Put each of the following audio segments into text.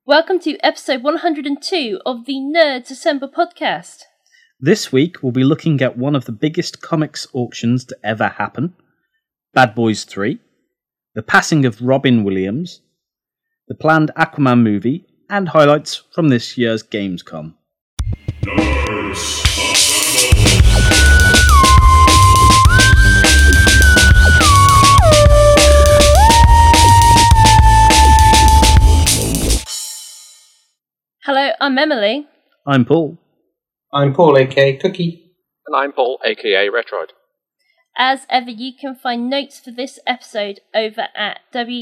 Welcome to episode 102 of the Nerds Assemble podcast. This week we'll be looking at one of the biggest comics auctions to ever happen, Bad Boys 3, the passing of Robin Williams, the planned Aquaman movie, and highlights from this year's Gamescom. Hello, I'm Emily. I'm Paul. I'm Paul, aka Cookie. And I'm Paul, aka Retroid. As ever, you can find notes for this episode over at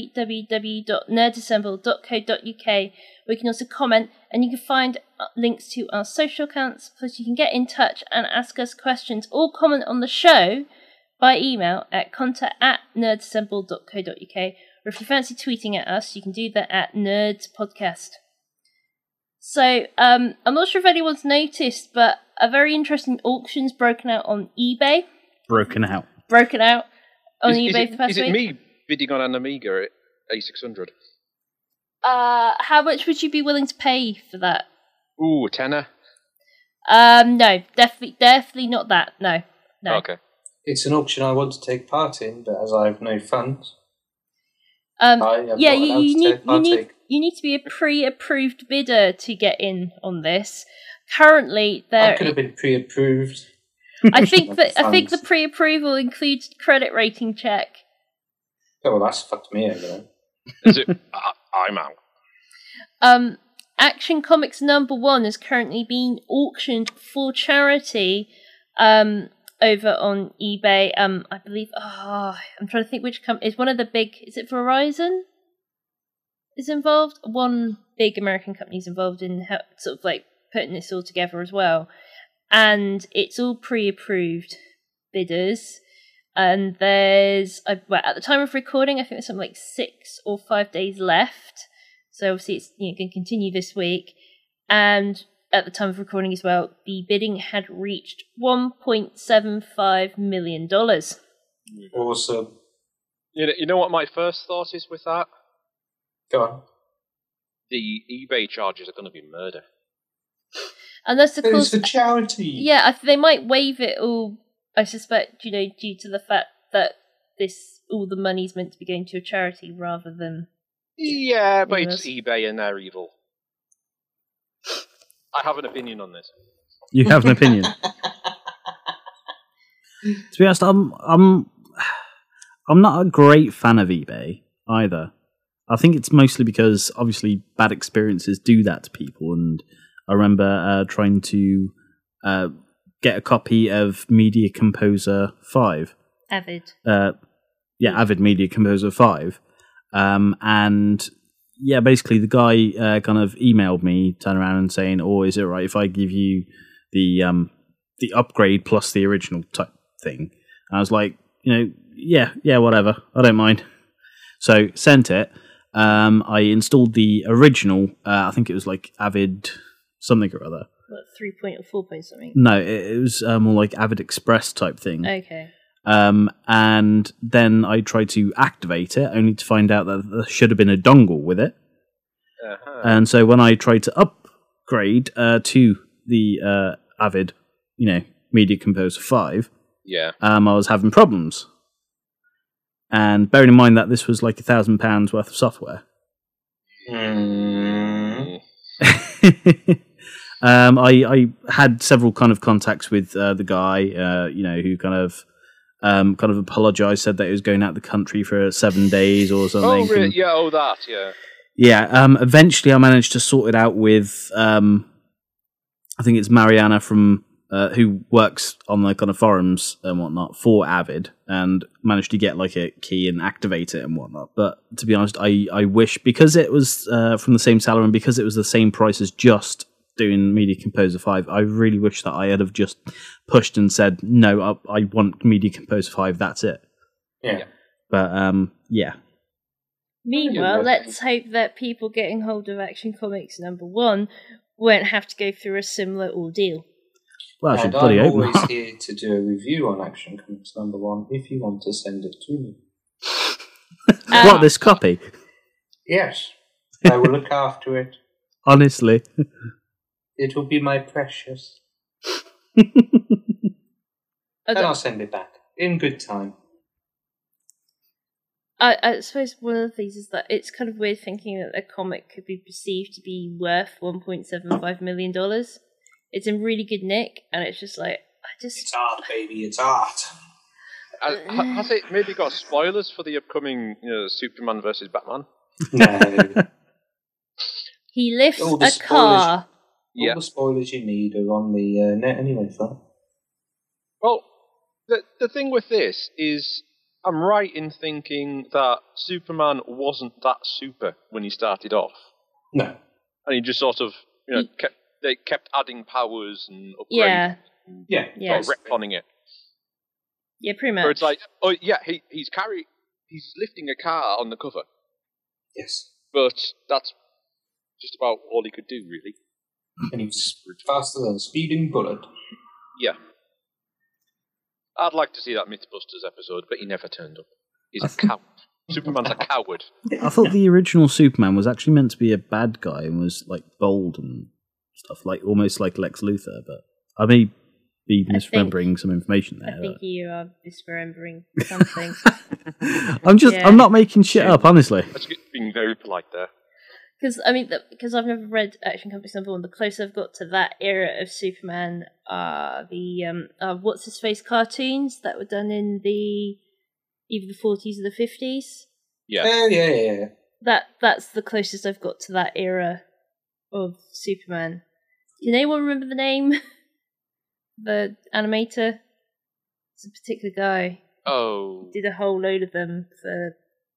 www.nerdassemble.co.uk, where you can also comment, and you can find links to our social accounts, plus you can get in touch and ask us questions or comment on the show by email at contact@nerdassemble.co.uk, or if you fancy tweeting at us, you can do that at nerdspodcast. So, I'm not sure if anyone's noticed, but a very interesting auction's broken out on eBay. Broken out on eBay for the past week. Is it me bidding on an Amiga at A600? How much would you be willing to pay for that? Ooh, a tenner? No, definitely not that. No. Okay. It's an auction I want to take part in, but as I have no funds, you need to be a pre-approved bidder to get in on this. Currently, I could have been pre-approved. I think the pre-approval includes credit rating check. Oh, well, that's fucked me over. Is it? I'm out. Action Comics #1 is currently being auctioned for charity over on eBay. I believe. I'm trying to think which company is one of the big. Is it Verizon? Is involved. One big American company is involved in sort of like putting this all together as well, and it's all pre-approved bidders. And there's at the time of recording, I think there's something like 6 or 5 days left. So obviously it's going to continue this week. And at the time of recording as well, the bidding had reached $1.75 million. Awesome. You know what my first thought is with that? Go on. The eBay charges are going to be murder. And that's of course it's for charity. Yeah, they might waive it all. I suspect, due to the fact that all the money's meant to be going to a charity rather than. Yeah, but it's eBay and they're evil. I have an opinion on this. You have an opinion? To be honest, I'm not a great fan of eBay either. I think it's mostly because obviously bad experiences do that to people, and I remember trying to get a copy of Media Composer 5. Avid. Avid Media Composer 5. And yeah, basically the guy kind of emailed me, turned around and saying, is it right if I give you the upgrade plus the original type thing? And I was like, yeah, whatever. I don't mind. So sent it. I installed the original, I think it was like Avid something or other. What, 3 point or 4 point something? No, it was more like Avid Express type thing. Okay. And then I tried to activate it, only to find out that there should have been a dongle with it. Uh-huh. And so when I tried to upgrade to the Avid, Media Composer 5, I was having problems. And bearing in mind that this was like £1,000 worth of software. I had several kind of contacts with the guy, who kind of apologised, said that he was going out of the country for 7 days or something. Oh, really? Yeah, that, yeah. Yeah, eventually I managed to sort it out with, I think it's Mariana from, who works on the kind of forums and whatnot for Avid, and managed to get like a key and activate it and whatnot. But to be honest, I wish, because it was from the same seller and because it was the same price as just doing Media Composer 5, I really wish that I had have just pushed and said, no, I want Media Composer 5, that's it. Yeah. But, yeah. Meanwhile, let's hope that people getting hold of Action Comics #1 won't have to go through a similar ordeal. Well, and I'm always here to do a review on Action Comics #1 if you want to send it to me. What, this copy? Yes. I will look after it. Honestly. It will be my precious. I And don't- I'll send it back in good time. I suppose one of the things is that it's kind of weird thinking that a comic could be perceived to be worth $1.75 million. It's in really good nick, and it's just like, It's art, baby. It's art. Has it maybe got spoilers for the upcoming Superman versus Batman? No. He lifts All the a spoilers- car. Yeah. All the spoilers you need are on the net anyway, Phil. Well, the thing with this is, I'm right in thinking that Superman wasn't that super when he started off, No. and he just sort of kept adding powers and upgrades, Yeah, and Yeah. Yeah. sort of retconning it. yeah, pretty much. Where it's like, oh yeah, he's lifting a car on the cover, Yes. but that's just about all he could do, really. And he's faster than a speeding bullet. Yeah. I'd like to see that Mythbusters episode, but he never turned up. He's a coward. Superman's a coward. I thought the original Superman was actually meant to be a bad guy and was like bold and stuff, like almost like Lex Luthor, but I may be misremembering some information there. I think you are misremembering something. I'm not making shit up, honestly. That's being very polite there. Because I've never read Action Comics #1, the closer I've got to that era of Superman are the what's his face cartoons that were done in either the 40s or the 50s. Yeah. Yeah. That's the closest I've got to that era of Superman. Can anyone remember the name? The animator? It's a particular guy. Oh. Did a whole load of them for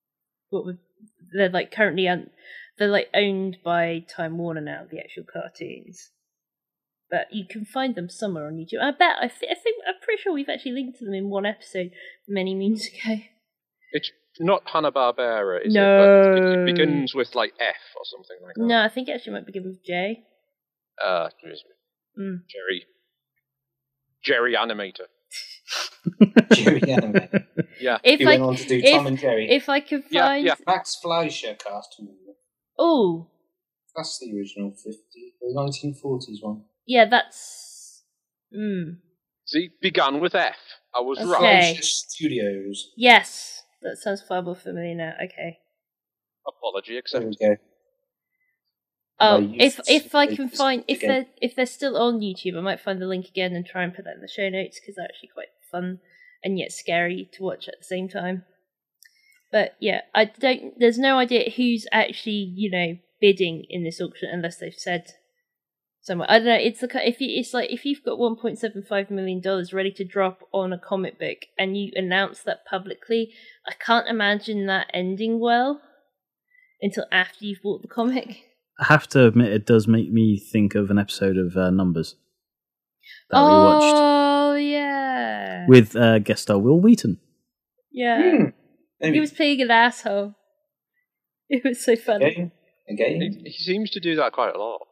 they're like currently they're like owned by Time Warner now, the actual cartoons, but you can find them somewhere on YouTube. I think I'm pretty sure we've actually linked to them in one episode many moons ago. It's not Hanna-Barbera, is No. it? But it begins with like F or something like that. No, I think it actually might begin with J. Jerry Animator. Jerry Anime. Yeah. He went on to do Tom and Jerry. If I could Yeah, find, yeah. Max Fleischer cartoon. oh That's the original 1940s one. yeah, that's See, began with F. I was Okay. right. Fleischer Studios. yes, that sounds far more familiar now. Okay. Apology There accepted. we go. Oh, I used if I to can just find again. if they're still on YouTube, I might find the link again and try and put that in the show notes because they're actually quite fun and yet scary to watch at the same time. But yeah, there's no idea who's actually bidding in this auction unless they've said somewhere. I don't know. If you've got $1.75 million ready to drop on a comic book and you announce that publicly, I can't imagine that ending well until after you've bought the comic. I have to admit, it does make me think of an episode of Numbers that we watched Oh yeah, with guest star Will Wheaton. yeah. Maybe. He was playing an asshole. It was so funny. Again. He seems to do that quite a lot.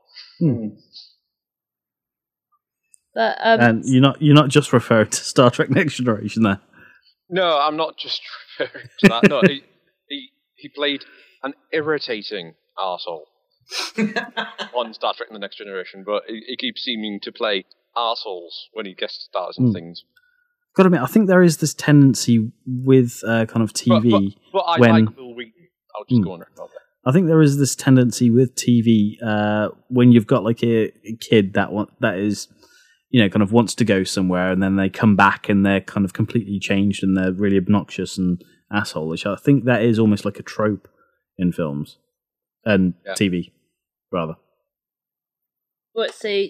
But And you're not just referring to Star Trek Next Generation there. No, I'm not just referring to that. No, he played an irritating arsehole on Star Trek The Next Generation, but he keeps seeming to play arseholes when he guest stars and things. Got to admit, I think there is this tendency with kind of TV. But I when like Will Wheaton. I'll just go on record there. I think there is this tendency with TV when you've got like a kid that is, kind of wants to go somewhere, and then they come back and they're kind of completely changed and they're really obnoxious and asshole-ish. I think that is almost like a trope in films and TV, rather. what? So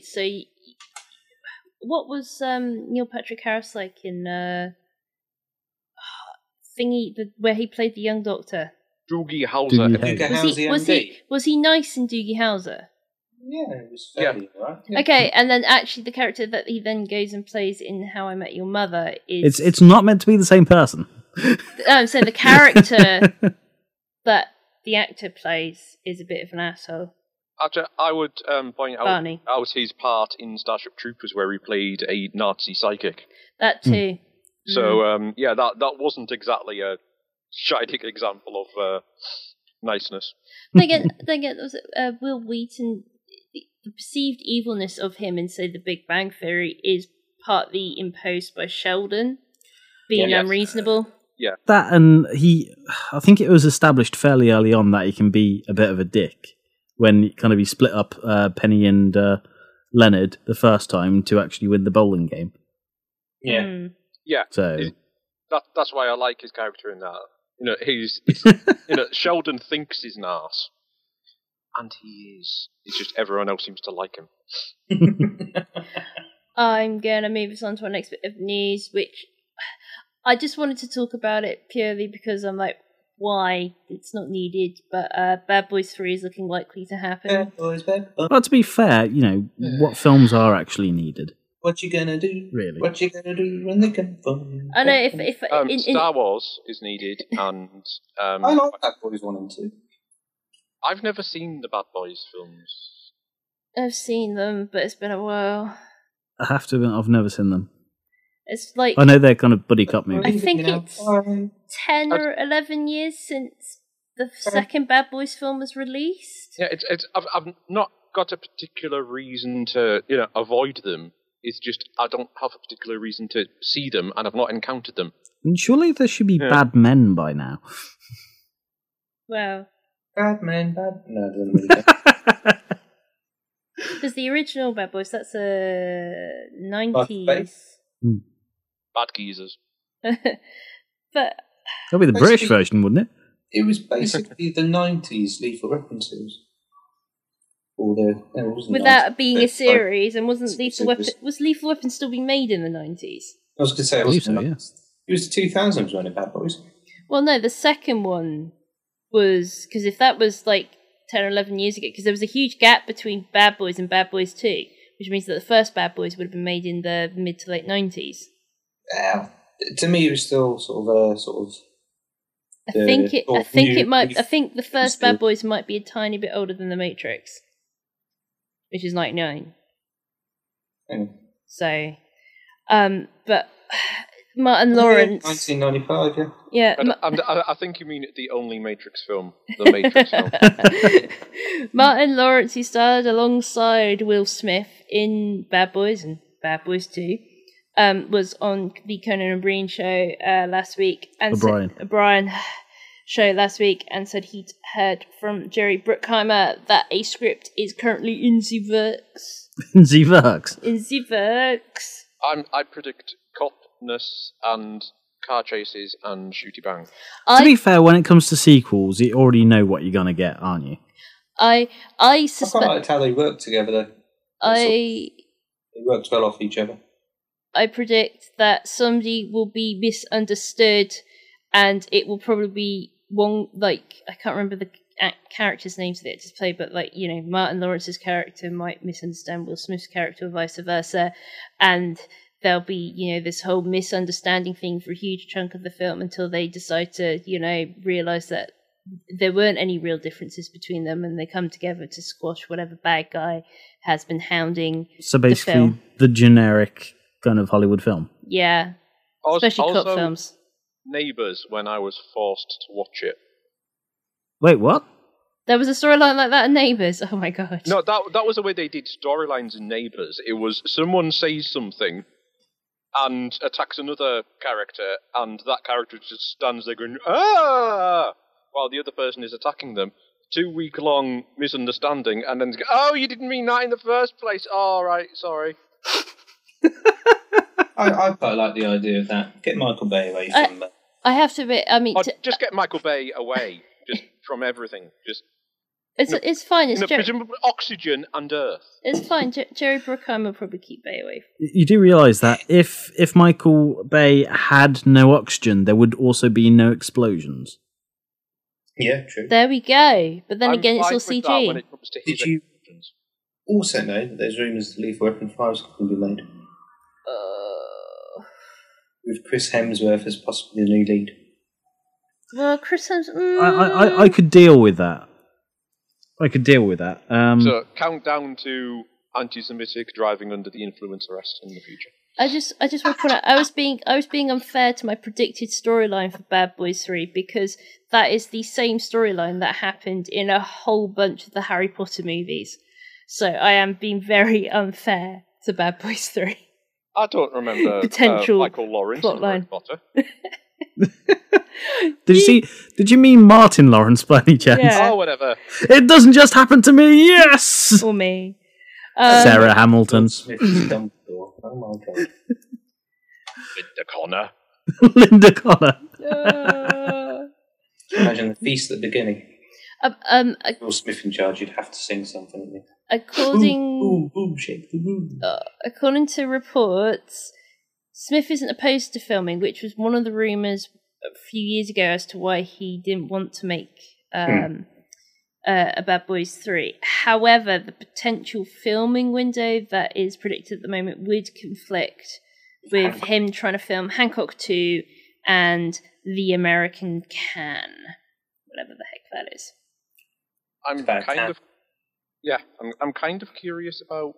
what was Neil Patrick Harris like in where he played the young Doctor? Doogie Howser. Doogie Howser. Was he nice in Doogie Howser? Yeah, it was fairly right. Yeah. Okay, and then actually the character that he then goes and plays in How I Met Your Mother is... It's not meant to be the same person. I'm saying the character that the actor plays is a bit of an asshole. Actually, I would point Barney. out his part in Starship Troopers where he played a Nazi psychic. That too. So, that wasn't exactly a shining example of niceness. Then again, was it Will Wheaton the perceived evilness of him in, say, The Big Bang Theory is partly imposed by Sheldon being Yes. unreasonable. That, and I think it was established fairly early on that he can be a bit of a dick when kind of he split up Penny and Leonard the first time to actually win the bowling game. Yeah. Hmm. Yeah, So that's why I like his character in that. He's Sheldon thinks he's an arse, and he is. It's just everyone else seems to like him. I'm going to move us on to our next bit of news, which I just wanted to talk about it purely because I'm like, why? It's not needed, but Bad Boys 3 is looking likely to happen. Bad boys, bad boys. well, to be fair, what films are actually needed? What you gonna do? Really? What you gonna do when they come for you? I know if Star Wars is needed, and I like Bad Boys 1 and 2. I've never seen the Bad Boys films. I've seen them, but it's been a while. I have to admit, I've never seen them. It's like I know they're kind of buddy cop movies. I think it's 10 or 11 years since the second Bad Boys film was released. Yeah, I've not got a particular reason to avoid them. It's just I don't have a particular reason to see them, and I've not encountered them. And surely there should be bad men by now. Well, Bad man, bad. No, it doesn't really go. because the original Bad Boys, that's a 90s. Bad geezers. But That'll be the British version, wouldn't it? It was basically the 90s Lethal Weapon series. Or it wasn't without 90s, being but a series, and wasn't Lethal it Weapon was Lethal Weapon still being made in the 90s? I was going to say it I believe was so, yeah. It was the 2000s when it Bad Boys. Well, no, the second one was because if that was like 10 or 11 years ago, because there was a huge gap between Bad Boys and Bad Boys 2, which means that the first Bad Boys would have been made in the mid to late 90s. To me, it was still sort of. I think the first still- Bad Boys might be a tiny bit older than The Matrix, which is 99. Yeah. So, but Martin Lawrence, 1995, yeah. yeah, I think you mean the only Matrix film, the Matrix film. Martin Lawrence, who starred alongside Will Smith in Bad Boys and Bad Boys 2, was on the Conan O'Brien show last week. And O'Brien show last week, and said he'd heard from Jerry Bruckheimer that a script is currently in the works. Z-Works. In the works. I predict copness and car chases and shooty bang. To be fair, when it comes to sequels, you already know what you're going to get, aren't you? I I quite suspect. liked how they worked together, though. They worked well off each other. I predict that somebody will be misunderstood, and it will probably be one, like, I can't remember the characters' names that it just played, but like, Martin Lawrence's character might misunderstand Will Smith's character, or vice versa, and there'll be, this whole misunderstanding thing for a huge chunk of the film until they decide to, realise that there weren't any real differences between them, and they come together to squash whatever bad guy has been hounding So the basically, film. the generic kind of Hollywood film. Yeah, especially cop films. Neighbours, when I was forced to watch it. Wait, what? There was a storyline like that in Neighbours. Oh my god. No, that was the way they did storylines in Neighbours. It was someone says something and attacks another character, and that character just stands there going, "Ah!" while the other person is attacking them. 2-week-long misunderstanding, and then, "Oh, you didn't mean that in the first place. Oh, right, sorry." I quite like the idea of that. Get Michael Bay away from that. I have to admit, I mean, Just get Michael Bay away, just from everything. Just it's fine. It's presumably oxygen and earth. it's fine. Jerry Bruckheimer will probably keep Bay away. You do realise that if Michael Bay had no oxygen, there would also be no explosions. Yeah, true. There we go. But then I'm again, it's fine all with that CG. when it comes to his Did you- explosions. Also know that there's rumours that Lethal Weapon 5 can be made. With Chris Hemsworth as possibly the new lead. Well, Chris Hemsworth. I could deal with that. So countdown to anti-Semitic driving under the influence arrest in the future. I just want to point out, I was being unfair to my predicted storyline for Bad Boys 3, because that is the same storyline that happened in a whole bunch of the Harry Potter movies. So I am being very unfair to Bad Boys 3. I don't remember Potential Michael Lawrence in Harry plotline. Potter. Did you mean Martin Lawrence by any chance? Yeah. Oh, whatever. It doesn't just happen to me. Yes. Or me. Sarah Hamilton. Smith's Dumbledore. Oh my god. Linda Connor. Linda Connor. Imagine the feast at the beginning. Ac- Will Smith in charge, you'd have to sing something. wouldn't you? according Boom, boom, shake the boom. according to reports, Smith isn't opposed to filming, which was one of the rumours a few years ago as to why he didn't want to make a Bad Boys 3. However, the potential filming window that is predicted at the moment would conflict with him trying to film Hancock 2 and The American Can, whatever the heck that is. I'm Bad kind Can. of, yeah, I'm kind of curious about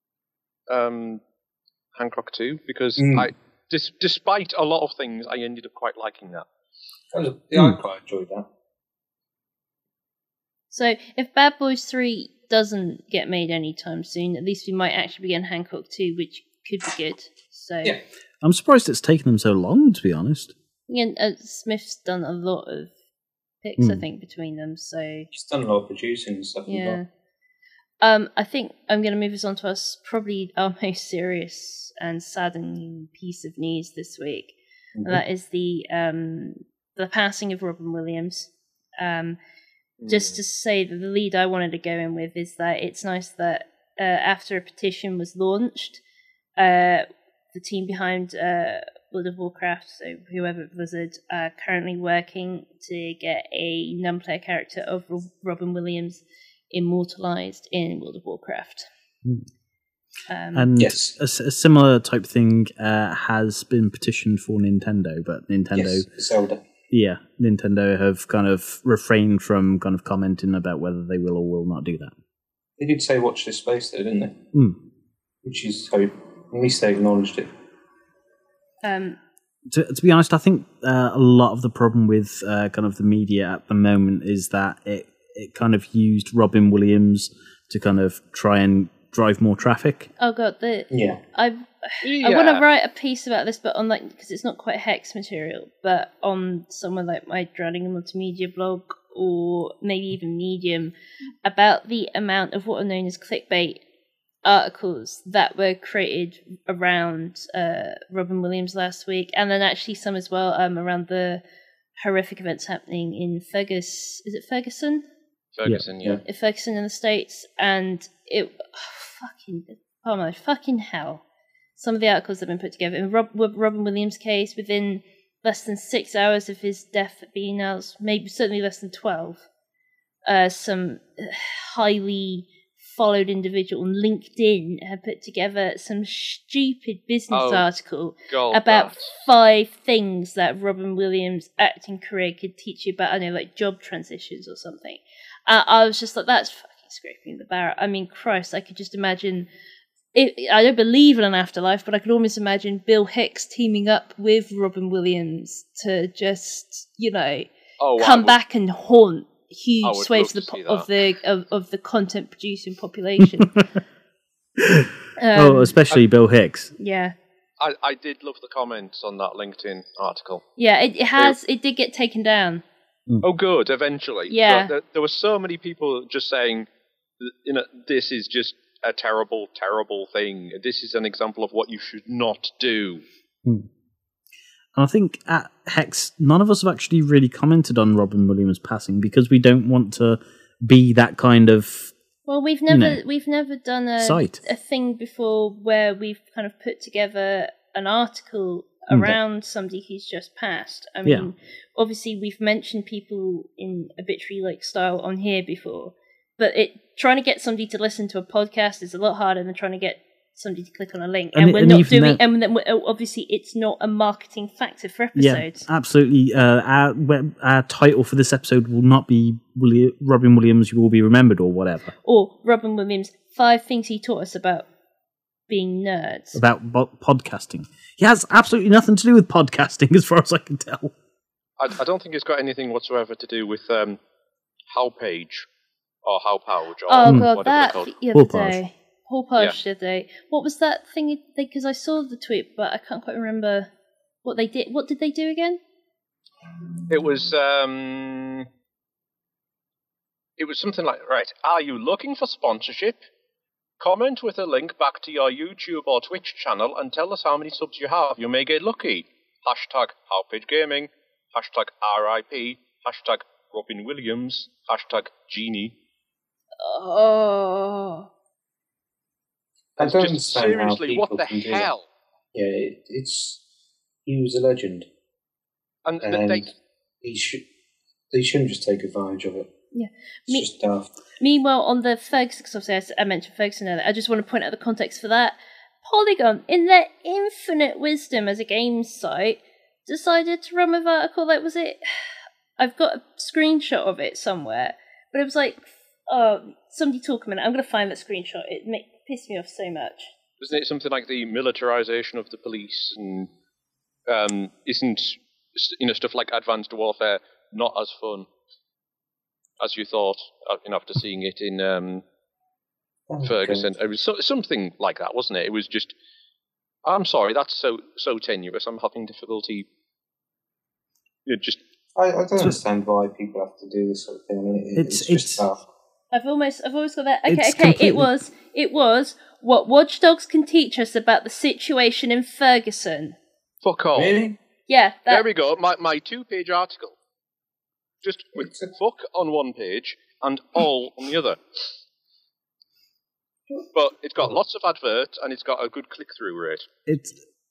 Hancock 2 because despite a lot of things, I ended up quite liking that. I quite enjoyed that. So if Bad Boys 3 doesn't get made anytime soon, at least we might actually begin Hancock 2, which could be good. So Yeah. I'm surprised it's taken them so long, to be honest. again, Smith's done a lot of picks, I think, between them. So He's done a lot of producing and stuff. yeah. I think I'm going to move us on to probably our most serious and saddening piece of news this week. Mm-hmm. And that is the passing of Robin Williams. Just to say that the lead I wanted to go in with is that it's nice that after a petition was launched, the team behind World of Warcraft, so whoever Blizzard, are currently working to get a non-player character of Robin Williams immortalized in World of Warcraft. And Yes. a similar type thing has been petitioned for Nintendo, but Nintendo, Yes, Zelda. yeah, Nintendo have kind of refrained from kind of commenting about whether they will or will not do that. They did say watch this space though, didn't they? Which is how, at least they acknowledged it. To be honest, I think a lot of the problem with kind of the media at the moment is that it kind of used Robin Williams to kind of try and drive more traffic. Oh god, Yeah. I want to write a piece about this, but on because it's not quite Hex material, but on somewhere like my Drowning in Multimedia blog or maybe even Medium, about the amount of what are known as clickbait articles that were created around Robin Williams last week, and then actually some as well around the horrific events happening in Fergus. Is it Ferguson? Ferguson, yeah. Ferguson in the States, and it oh my fucking hell. Some of the articles that have been put together. In Robin Williams' case, within less than 6 hours of his death at being announced, maybe certainly less than 12, some highly followed individual on LinkedIn had put together some stupid business article about 5 things that Robin Williams' acting career could teach you about, I don't know, like job transitions or something. I was just like, that's fucking scraping the barrel. I mean, Christ, I could just imagine... I don't believe in an afterlife, but I could almost imagine Bill Hicks teaming up with Robin Williams to just, come back and haunt huge swathes of the content producing population. Especially Bill Hicks. Yeah. I did love the comments on that LinkedIn article. Yeah, it did get taken down. Oh, good, eventually. Yeah. But there were so many people just saying, this is just a terrible, terrible thing. This is an example of what you should not do. And I think at Hex, none of us have actually really commented on Robin Williams' passing because we don't want to be that kind of... Well, we've never done a thing before where we've kind of put together an article around somebody who's just passed. I mean, obviously we've mentioned people in obituary-like style on here before, but trying to get somebody to listen to a podcast is a lot harder than trying to get somebody to click on a link. And obviously it's not a marketing factor for episodes. Yeah, absolutely. Our title for this episode will not be Robin Williams, You Will Be Remembered or whatever. Or Robin Williams, 5 things he taught us about being nerds. About podcasting. He has absolutely nothing to do with podcasting as far as I can tell. I don't think it's got anything whatsoever to do with Hal Page or Hauppauge, or Oh god, whatever that they're called. the other Hauppauge. day. Hauppauge the other day. What was that thing? Because I saw the tweet, but I can't quite remember what they did. What did they do again? It was something like, right, are you looking for sponsorship? Comment with a link back to your YouTube or Twitch channel and tell us how many subs you have. You may get lucky. Hashtag Hauppauge Gaming. Hashtag RIP. Hashtag Robin Williams. Hashtag Genie. Oh. I It's don't just understand how seriously, people what the can do that. hell? Yeah, he was a legend, And and they, they shouldn't just take advantage of it. Yeah. It's just daft. Meanwhile, on the Ferguson, because obviously I mentioned Ferguson earlier, I just want to point out the context for that. Polygon, in their infinite wisdom as a games site, decided to run with article that was it. I've got a screenshot of it somewhere, but it was like, somebody talk a minute. I'm going to find that screenshot. It pissed me off so much. wasn't it something like the militarization of the police and isn't stuff like Advanced Warfare not as fun as you thought after seeing it in Ferguson? It was something like that, wasn't it? It was just, I'm sorry, that's so tenuous. I'm having difficulty. I don't understand why people have to do this sort of thing. I mean, it's just daft. I've always got that. Okay, Completely... It was what Watch Dogs can teach us about the situation in Ferguson. Fuck off. Really? Yeah, There we go. My 2-page article, just with fuck on one page and all on the other. But it's got lots of adverts and it's got a good click-through rate.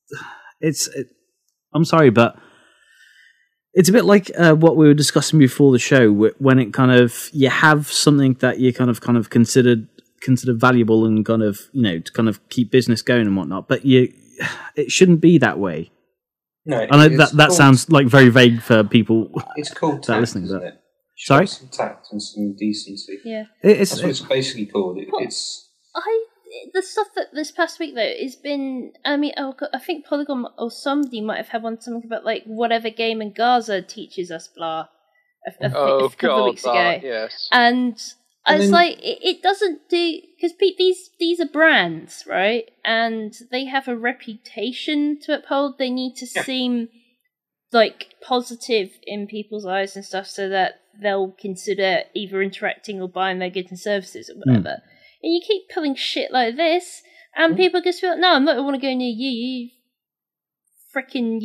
I'm sorry, but it's a bit like what we were discussing before the show, when it kind of, you have something that you kind of consider valuable and kind of, to kind of keep business going and whatnot, but it shouldn't be that way. No, I know that sounds like very vague for people. It's called that tact, listening, isn't but... it? Sorry? Some tact and some decency. Yeah. That's what it's basically called. The stuff that this past week though has been. I mean, I think Polygon or somebody might have had something about like whatever game in Gaza teaches us, blah. A couple of weeks ago. Yes. And I was then- like, it doesn't do, because these are brands, right? And they have a reputation to uphold. They need to seem like positive in people's eyes and stuff, so that they'll consider either interacting or buying their goods and services or whatever. And you keep pulling shit like this, and people just feel, no, I'm not going to want to go near you. You freaking,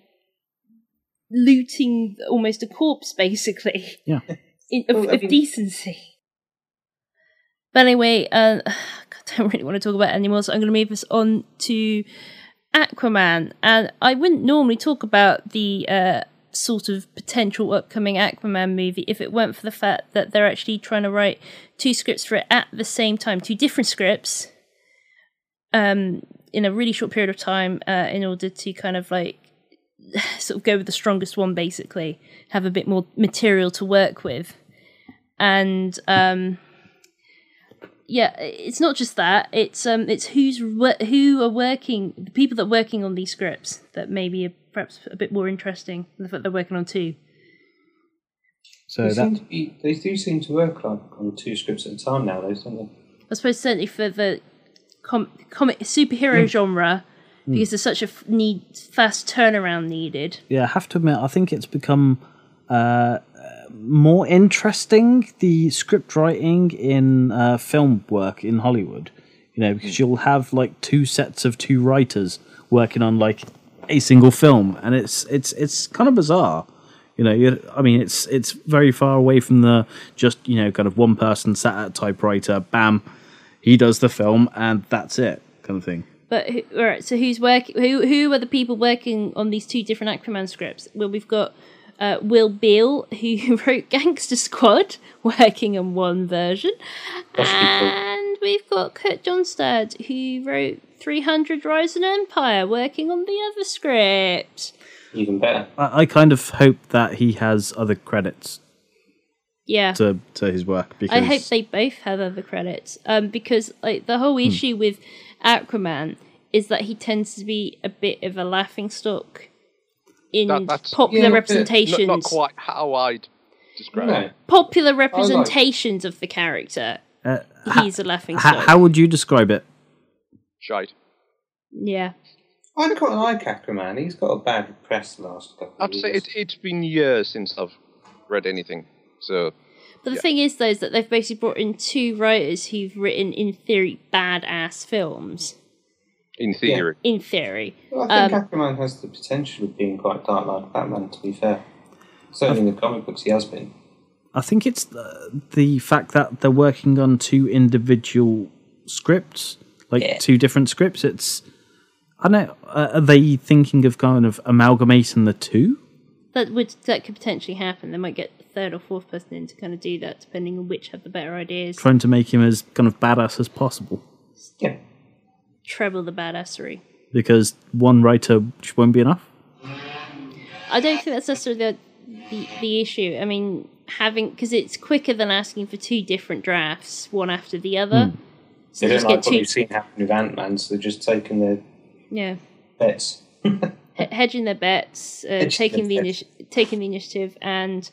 looting almost a corpse, basically. Yeah. Of decency. But anyway, I don't really want to talk about it anymore, so I'm going to move us on to Aquaman. And I wouldn't normally talk about the sort of potential upcoming Aquaman movie if it weren't for the fact that they're actually trying to write 2 scripts for it at the same time, 2 different scripts, in a really short period of time, in order to kind of like sort of go with the strongest one, basically, have a bit more material to work with. And it's not just that, it's who are working, the people that are working on these scripts that maybe are perhaps a bit more interesting than the fact they're working on 2. So they do seem to work on 2 scripts at a time nowadays, don't they? I suppose certainly for the comic superhero genre, because there's such a fast turnaround needed. Yeah, I have to admit, I think it's become more interesting, the script writing in film work in Hollywood. Because you'll have like 2 sets of 2 writers working on like a single film, and it's kind of bizarre. It's very far away from the just kind of one person sat at a typewriter, bam, he does the film, and that's it, kind of thing. But all right, so who's working? Who are the people working on these 2 different Aquaman scripts? Well, we've got Will Beall, who wrote Gangster Squad, working on one version, and we've got Kurt Johnstad, who wrote 300 Rise and Empire, working on the other script. Even better. I kind of hope that he has other credits. Yeah, to his work, because I hope they both have other credits. Because like the whole issue with Aquaman is that he tends to be a bit of a laughingstock in popular representations. Not quite how I'd describe No. it. Popular representations of the character. He's a laughing stock. How would you describe it? Shite. Yeah. I quite like Aquaman. He's got a bad press the last couple I of have to say, years. it's been years since I've read anything. So, But the thing is, though, is that they've basically brought in 2 writers who've written, in theory, badass films. in theory. In theory. Well, I think Aquaman has the potential of being quite dark like Batman, to be fair. Certainly in the comic books he has been. I think it's the fact that they're working on 2 individual scripts, like 2 different scripts. It's, I don't know, are they thinking of kind of amalgamating the 2? That could potentially happen. They might get a 3rd or 4th person in to kind of do that, depending on which have the better ideas. Trying to make him as kind of badass as possible. Yeah. Treble the badassery. Because one writer just won't be enough? I don't think that's necessarily the issue. I mean, because it's quicker than asking for 2 different drafts, one after the other. So They just don't like get what 2. we've seen happen with Ant-Man, so they're just taking their bets. Hedging their bets, taking the initiative, and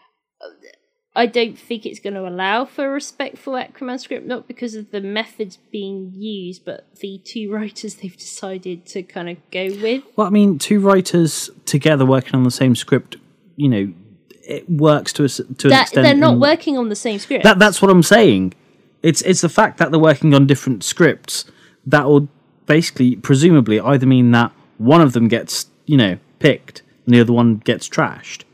I don't think it's going to allow for a respectful Aquaman script, not because of the methods being used, but the 2 writers they've decided to kind of go with. Well, I mean, 2 writers together working on the same script, you know, it works to an extent. They're not working on the same script. That's what I'm saying. It's the fact that they're working on different scripts that will basically, presumably, either mean that one of them gets, you know, picked and the other one gets trashed.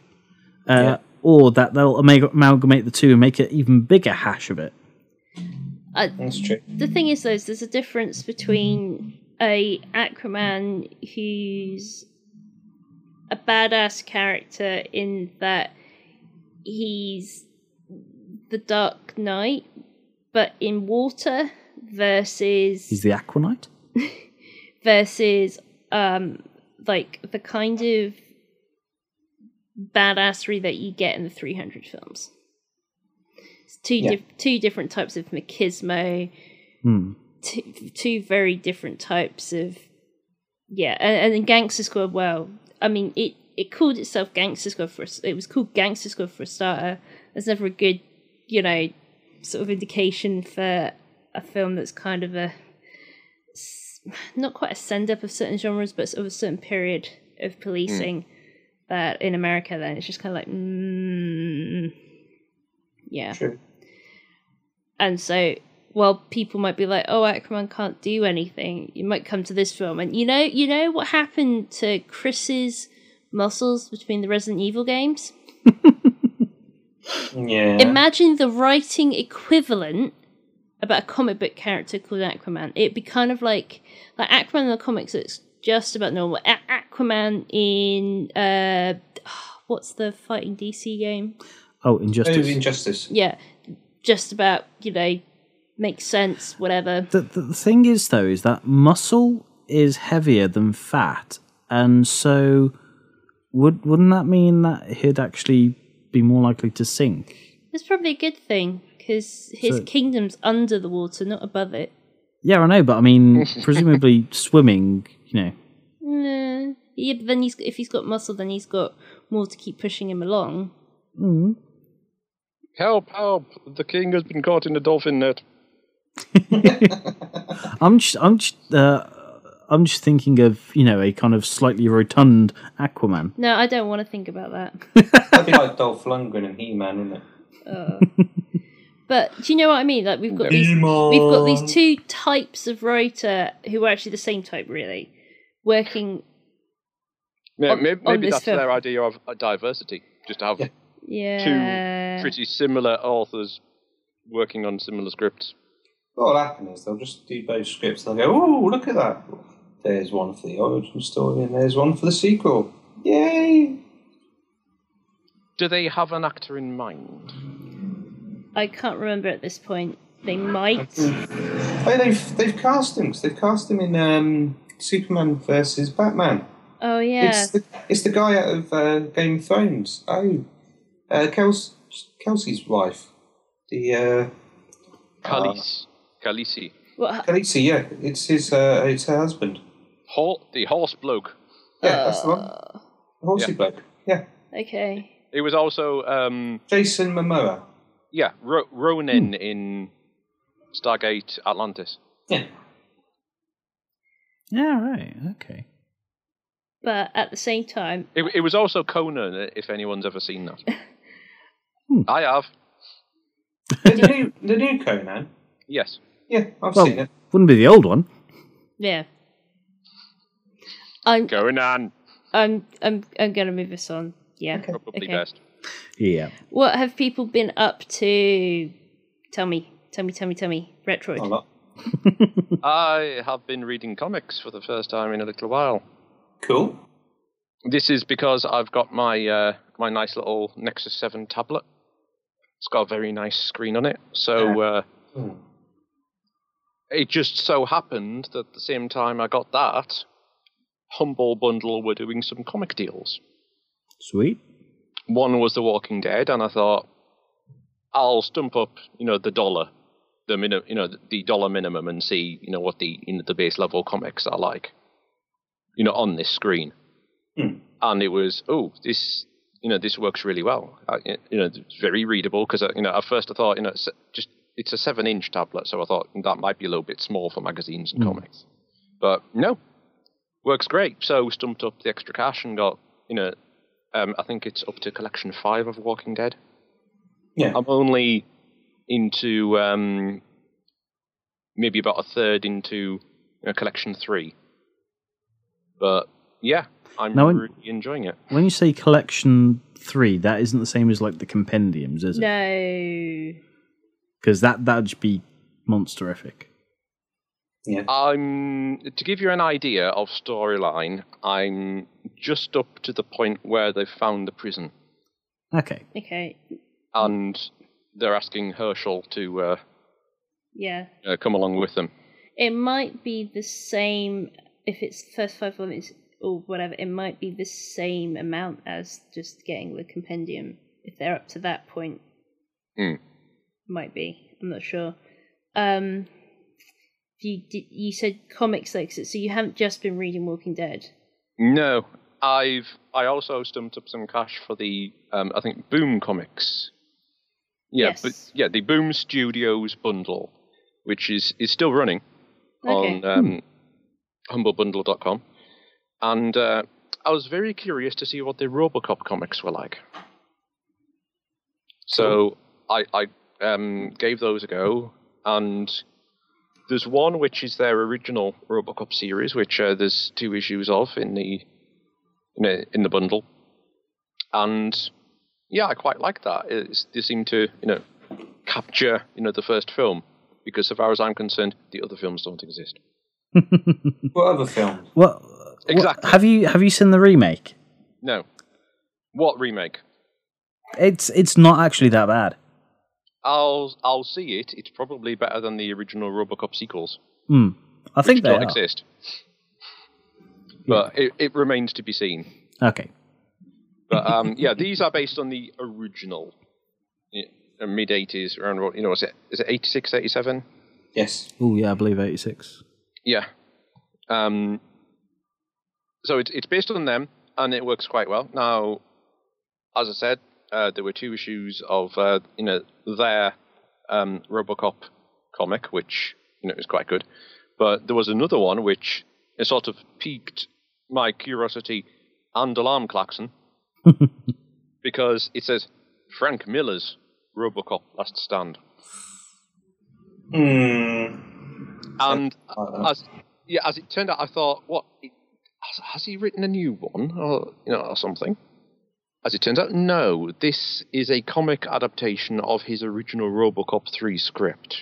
Or that they'll amalgamate the 2 and make an even bigger hash of it. That's true. The thing is, though, is there's a difference between a Aquaman who's a badass character in that he's the Dark Knight, but in water, versus... He's the Aquanite? versus, like, the kind of badassery that you get in the 300 films. It's two different types of machismo, two very different types of and in Gangster Squad, well, I mean it called itself Gangster Squad it was called Gangster Squad for a starter. There's never a good, you know, sort of indication for a film that's kind of a not quite a send up of certain genres, but sort of a certain period of policing. That in America, then it's just kind of like, yeah. True. And so, while people might be like, "Oh, Aquaman can't do anything," you might come to this film, and you know what happened to Chris's muscles between the Resident Evil games? Yeah. Imagine the writing equivalent about a comic book character called Aquaman. It'd be kind of like Aquaman in the comics. It's just about normal. Aquaman in what's the fighting DC game? Oh, Injustice. Injustice. Yeah, just about, you know, makes sense, whatever. The thing is, though, is that muscle is heavier than fat, and so wouldn't that mean that he'd actually be more likely to sink? It's probably a good thing because his kingdom's under the water, not above it. Yeah, I know, but I mean, presumably swimming, you know. Yeah, but then if he's got muscle, then he's got more to keep pushing him along. Help! The king has been caught in a dolphin net. I'm just thinking of, you know, a kind of slightly rotund Aquaman. No, I don't want to think about that. That'd be like Dolph Lundgren and He-Man, wouldn't it? But do you know what I mean? Like we've got these 2 types of writer who are actually the same type, really, working. Yeah, on maybe this that's film. their idea of diversity. Just to have 2 pretty similar authors working on similar scripts. What'll happen is they'll just do both scripts. They'll go, "Oh, look at that! There's one for the origin story, and there's one for the sequel. Yay!" Do they have an actor in mind? I can't remember at this point. They might. Oh, they've cast him. 'Cause they've cast him in Superman versus Batman. Oh yeah. It's the guy out of Game of Thrones. Oh, Kelsey's wife. The Khaleesi. What? Khaleesi, yeah. It's her husband. The horse bloke. Yeah, that's the one. The horsey bloke. Yeah. Okay. It was also Jason Momoa. Ronin in Stargate Atlantis. Yeah. Yeah, right. Okay. But at the same time, It was also Conan, if anyone's ever seen that. I have. The new Conan. Yes. Yeah, I've Well, seen it. wouldn't be the old one. yeah. I'm Conan. gonna move this on. Yeah. Probably okay. best. Yeah. What have people been up to? Tell me. Retroid. A lot. I have been reading comics for the first time in a little while. Cool. This is because I've got my my nice little Nexus 7 tablet. It's got a very nice screen on it. So it just so happened that at the same time I got that, Humble Bundle were doing some comic deals. Sweet. One was The Walking Dead, and I thought, I'll stump up, the dollar, the dollar minimum, and see, what the base level comics are like, on this screen. And it was, this works really well. It's very readable because, at first I thought, it's a 7-inch tablet, so I thought that might be a little bit small for magazines and comics. But no, works great. So stumped up the extra cash and got, I think it's up to collection 5 of Walking Dead. Yeah. I'm only into maybe about a third into collection 3. But yeah, I'm really enjoying it. When you say collection 3, that isn't the same as like the compendiums, is it? No. Because that'd just be monsterific. Yeah. To give you an idea of storyline, I'm just up to the point where they've found the prison. Okay. And they're asking Herschel to come along with them. It might be the same if it's the first 5 volumes or whatever. It might be the same amount as just getting the compendium if they're up to that point. Might be. I'm not sure. You said comics, like, so you haven't just been reading Walking Dead? No, I also stumped up some cash for the I think Boom Comics. Yeah, Yes. But the Boom Studios bundle, which is still running on humblebundle.com, and I was very curious to see what the RoboCop comics were like. So I gave those a go, and there's one which is their original RoboCop series, which there's 2 issues of in the bundle, and yeah, I quite like that. They seem to capture the first film, because so far as I'm concerned, the other films don't exist. What other films? Well, Exactly. Have you seen the remake? No. What remake? It's not actually that bad. I'll see it. It's probably better than the original RoboCop sequels. I think they don't are. exist. But it remains to be seen. Okay. But these are based on the original mid 80s, around what is it 86, 87? Yes. Oh yeah, I believe 86. Yeah. So it's based on them, and it works quite well. Now, as I said, there were 2 issues of their RoboCop comic, which is quite good. But there was another one which sort of piqued my curiosity and alarm klaxon, because it says Frank Miller's RoboCop Last Stand. And as it turned out, I thought, what, has he written a new one or something? As it turns out, no. This is a comic adaptation of his original RoboCop 3 script.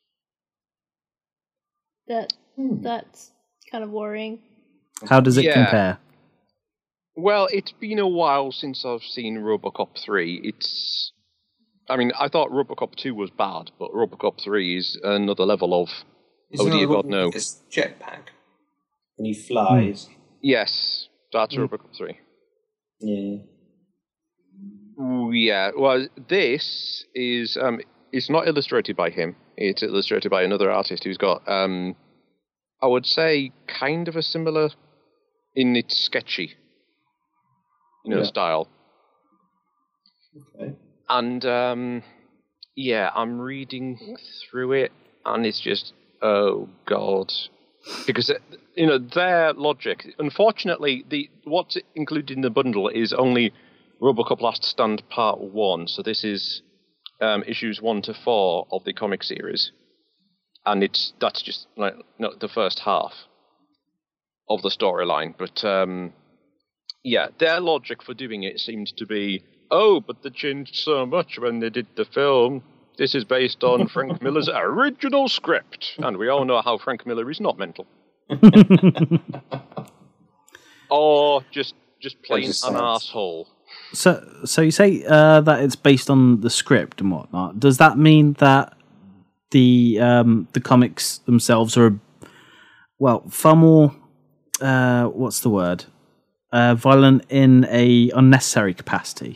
That's kind of worrying. How does it compare? Well, it's been a while since I've seen RoboCop 3. I thought RoboCop 2 was bad, but RoboCop 3 is another level of, dear God, no. It's jetpack. And he flies. Yes, that's RoboCop 3. Yeah. Ooh, yeah, well, this is, it's not illustrated by him. It's illustrated by another artist who's got, I would say, kind of a similar, in its sketchy, style. Okay. And yeah, I'm reading through it, and it's just, oh god, because their logic. Unfortunately, what's included in the bundle is only RoboCop Last Stand Part 1. So this is issues 1 to 4 of the comic series, and that's just like the first half of the storyline. But yeah, their logic for doing it seems to be, oh, but they changed so much when they did the film. This is based on Frank Miller's original script, and we all know how Frank Miller is not mental. Or just plain an arsehole. So you say that it's based on the script and whatnot. Does that mean that the comics themselves are, far more what's the word? Violent in a unnecessary capacity?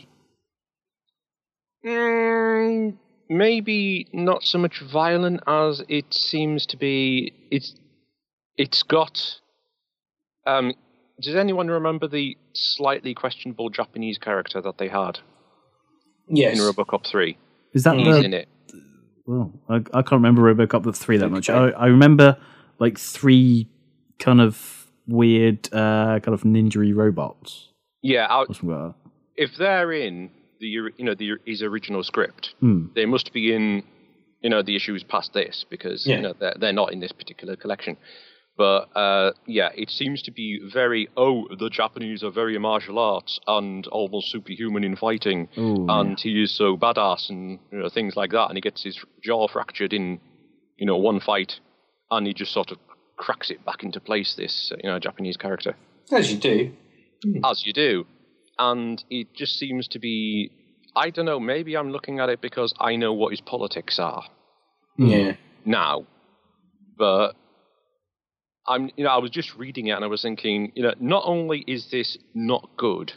Maybe not so much violent as it seems to be. It's got. Does anyone remember the slightly questionable Japanese character that they had? Yes. In RoboCop 3. Is that He's in it. Well, I can't remember RoboCop 3 that much. I remember like 3 kind of weird kind of ninja robots. Yeah, if they're in his original script, they must be in the issues past this, because they're not in this particular collection. But yeah, it seems to be very, the Japanese are very martial arts and almost superhuman in fighting, and he is so badass and things like that, and he gets his jaw fractured in one fight, and he just sort of cracks it back into place, this Japanese character. As you do. As you do. And it just seems to be, I don't know, maybe I'm looking at it because I know what his politics are. Yeah. Now. But I was just reading it and I was thinking, not only is this not good,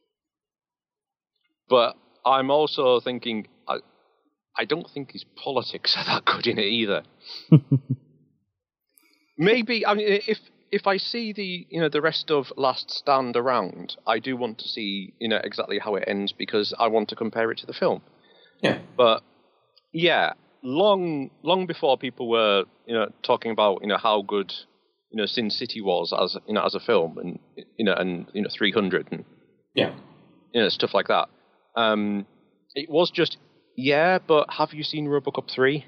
but I'm also thinking, I don't think his politics are that good in it either. Maybe, if I see the rest of Last Stand around, I do want to see exactly how it ends, because I want to compare it to the film. Yeah. But yeah, long before people were talking about how good Sin City was as a film, and 300 and stuff like that. It was just, but have you seen RoboCop 3?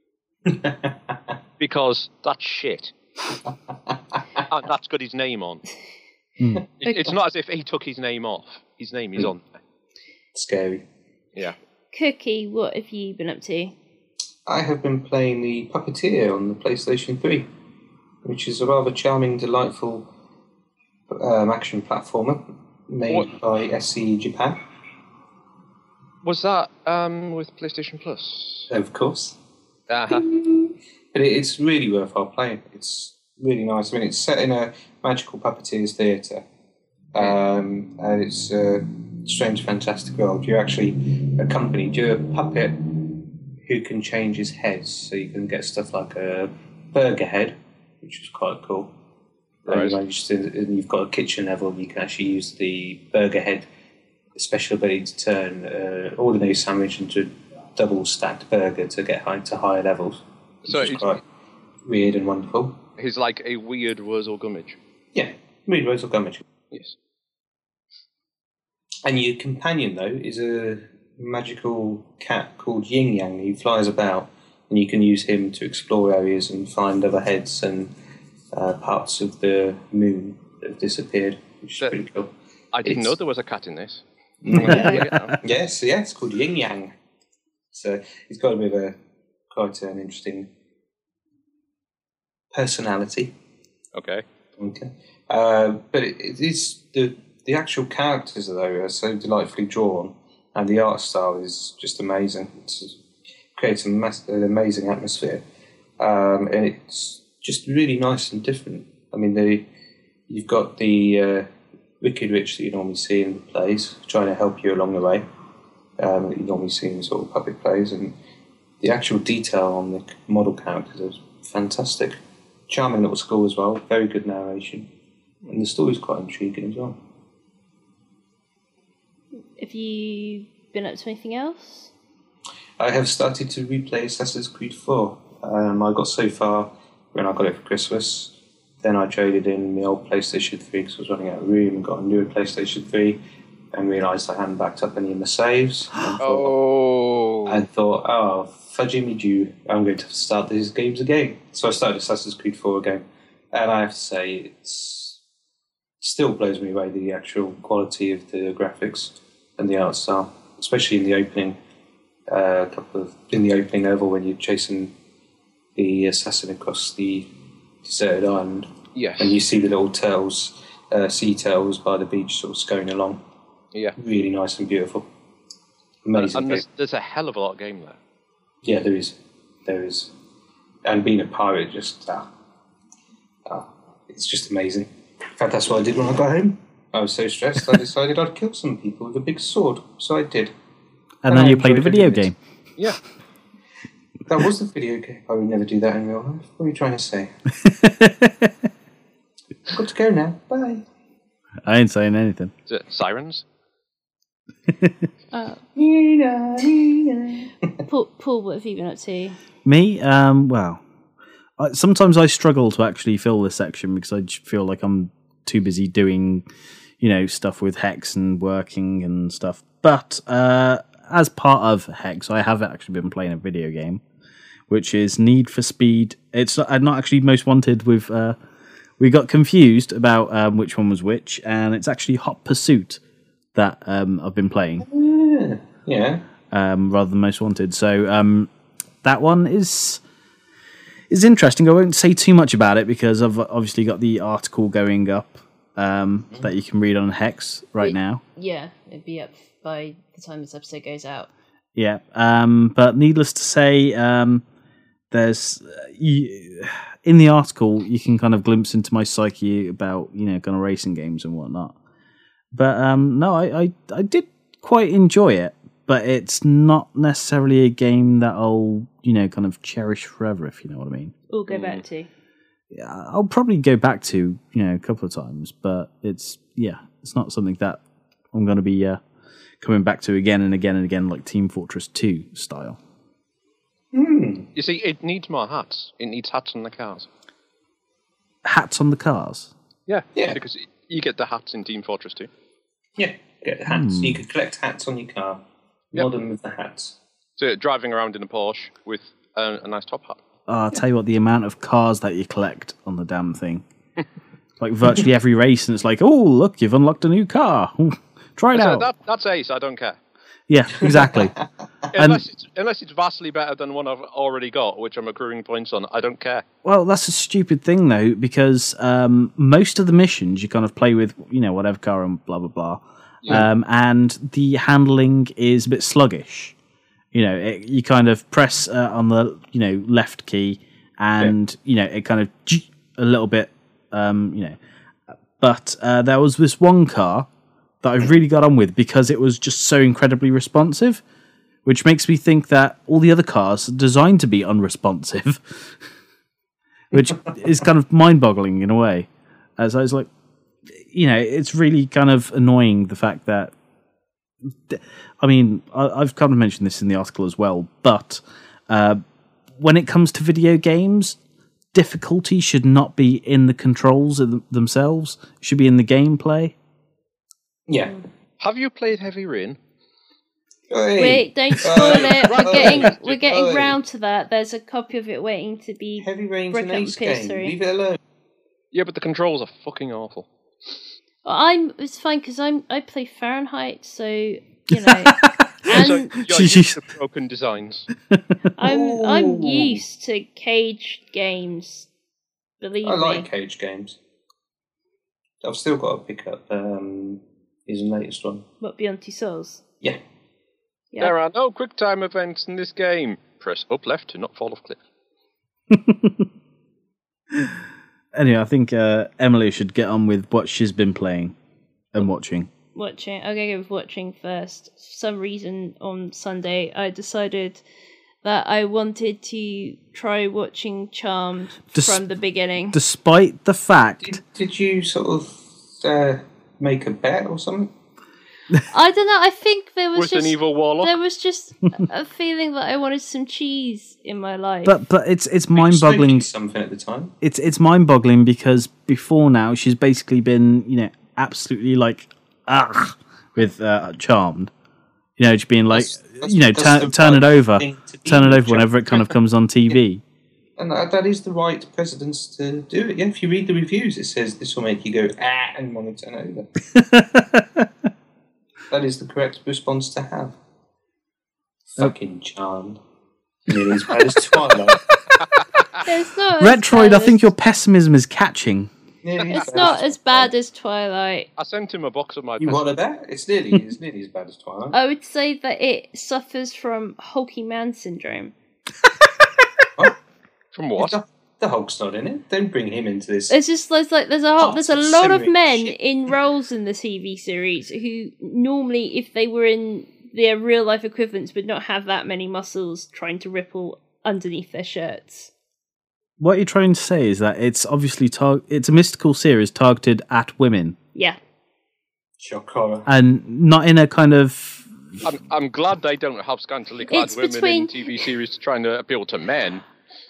Because that's shit. And that's got his name on. It's not as if he took his name off. His name is on there. Scary. Yeah. Cookie, what have you been up to? I have been playing the Puppeteer on the PlayStation 3, which is a rather charming, delightful action platformer made by SE Japan. Was that with PlayStation Plus? Of course. Uh-huh. But it's really worthwhile playing. It's really nice. I mean, it's set in a magical puppeteer's theatre. And it's a strange, fantastic world. You're actually accompanied. You're a puppet who can change his head. So you can get stuff like a burger head, which is quite cool. Right. And you've got a kitchen level. You can actually use the burger head special ability to turn an ordinary sandwich into a double stacked burger to get to higher levels. So it's quite weird and wonderful. He's like a weird Wurzel Gummidge. Yeah, weird Wurzel Gummidge. Yes. And your companion, though, is a magical cat called Yin Yang. He flies about, and you can use him to explore areas and find other heads and parts of the moon that have disappeared, which is pretty cool. I didn't know there was a cat in this. Yes, it's called Yin Yang. So he's got a bit of quite an interesting personality. Okay. But it is the actual characters, though, are so delightfully drawn, and the art style is just amazing. It creates an amazing atmosphere, and it's just really nice and different. I mean, you've got the Wicked Witch that you normally see in the plays, trying to help you along the way, that you normally see in sort of public plays, and the actual detail on the model characters is fantastic. Charming little school as well, very good narration, and the story's quite intriguing as well. Have you been up to anything else? I have started to replay Assassin's Creed 4. I got so far when I got it for Christmas. Then I traded in my old PlayStation 3 because I was running out of room and got a newer PlayStation 3 and realised I hadn't backed up any of my saves. And thought, oh, fudgy Jew, I'm going to start these games again. So I started Assassin's Creed 4 again. And I have to say, it still blows me away, the actual quality of the graphics and the art style, especially in the opening opening level when you're chasing the assassin across the deserted island. Yes. And you see the little turtles, sea turtles by the beach sort of scurrying along. Yeah. Really nice and beautiful. Amazing. And there's a hell of a lot of game there. Yeah, there is. And being a pirate, just it's just amazing. In fact, that's what I did when I got home. I was so stressed, I decided I'd kill some people with a big sword. So I did. And then you played a video game. Yeah. That was the video game. I would never do that in real life. What are you trying to say? I've got to go now. Bye. I ain't saying anything. Is it Sirens? Paul, what have you been up to? Me? Well, sometimes I struggle to actually fill this section because I feel like I'm too busy doing, stuff with Hex and working and stuff. But as part of Hex, I have actually been playing a video game, which is Need for Speed. It's not actually Most Wanted. We got confused about which one was which, and it's actually Hot Pursuit that I've been playing. Yeah. Rather than Most Wanted. So that one is interesting. I won't say too much about it because I've obviously got the article going up that you can read on Hex now. Yeah, it'd be up by the time this episode goes out. Yeah, but needless to say, there's in the article you can kind of glimpse into my psyche about kind of racing games and whatnot. But no, I did quite enjoy it, but it's not necessarily a game that I'll kind of cherish forever, if you know what I mean. Or go back to. Yeah, I'll probably go back to a couple of times, but it's not something that I'm going to be coming back to again and again and again, like Team Fortress 2 style. You see, it needs more hats. It needs hats on the cars. Hats on the cars? Yeah. Because you get the hats in Team Fortress 2. Yeah, get hats. You could collect hats on your car. Modern with the hats. So driving around in a Porsche with a nice top hat. I'll tell you what, the amount of cars that you collect on the damn thing. Like virtually every race, and it's like, oh, look, you've unlocked a new car. Try it out. That's ace, I don't care. Yeah, exactly. Unless it's vastly better than one I've already got, which I'm accruing points on, I don't care. Well, that's a stupid thing, though, because most of the missions you kind of play with, whatever car and blah, blah, blah. Yeah. And the handling is a bit sluggish. You kind of press on the, left key and, it kind of a little bit, But there was this one car that I really got on with because it was just so incredibly responsive, which makes me think that all the other cars are designed to be unresponsive, which is kind of mind-boggling in a way. As I was like, it's really kind of annoying the fact that, I mean, I've kind of mentioned this in the article as well, but when it comes to video games, difficulty should not be in the controls themselves. It should be in the gameplay. Yeah. Have you played Heavy Rain? Wait, don't spoil it. We're getting round to that. There's a copy of it waiting to be. Heavy Rain's an ace game. Leave it alone. Yeah, but the controls are fucking awful. It's fine because I play Fahrenheit, so And so you're used to broken designs. I'm used to caged games. Believe me. I like caged games. I've still got to pick up his latest one. What, Beyond Two Souls? Yeah. There are no quick time events in this game. Press up left to not fall off cliff. Anyway, I think Emily should get on with what she's been playing and watching. I'm going to go with watching first. For some reason on Sunday, I decided that I wanted to try watching Charmed from the beginning. Despite the fact... Did you sort of make a bet or something? I don't know. I think there was With an evil warlock. there was just a feeling that I wanted some cheese in my life. But it's Were you mind-boggling. smoking something at the time? It's mind-boggling because before now she's basically been absolutely like with Charmed. Just being like That's turn it the over, right thing to be turn it with over whenever it Charmed. kind of comes on TV. And that is the right precedence to do it. Yeah, if you read the reviews, it says this will make you go and want to turn over. That is the correct response to have. Fucking Charmed. Nearly as bad as Twilight. It's not as Retroid, bad I think as- your pessimism is catching. Nearly It's not as bad as Twilight. I sent him a box of my. You want to bet? It's nearly as bad as Twilight. I would say that it suffers from hulky man syndrome. From what? The Hulk's not in it. Don't bring him into this. It's just there's a lot of simmering men shit. in roles in the TV series who normally, if they were in their real life equivalents, would not have that many muscles trying to ripple underneath their shirts. What you're trying to say is that it's obviously it's a mystical series targeted at women, Yeah. Shock horror. and not in a kind of I'm glad they don't have scantily clad It's women between- in TV series trying to appeal to men.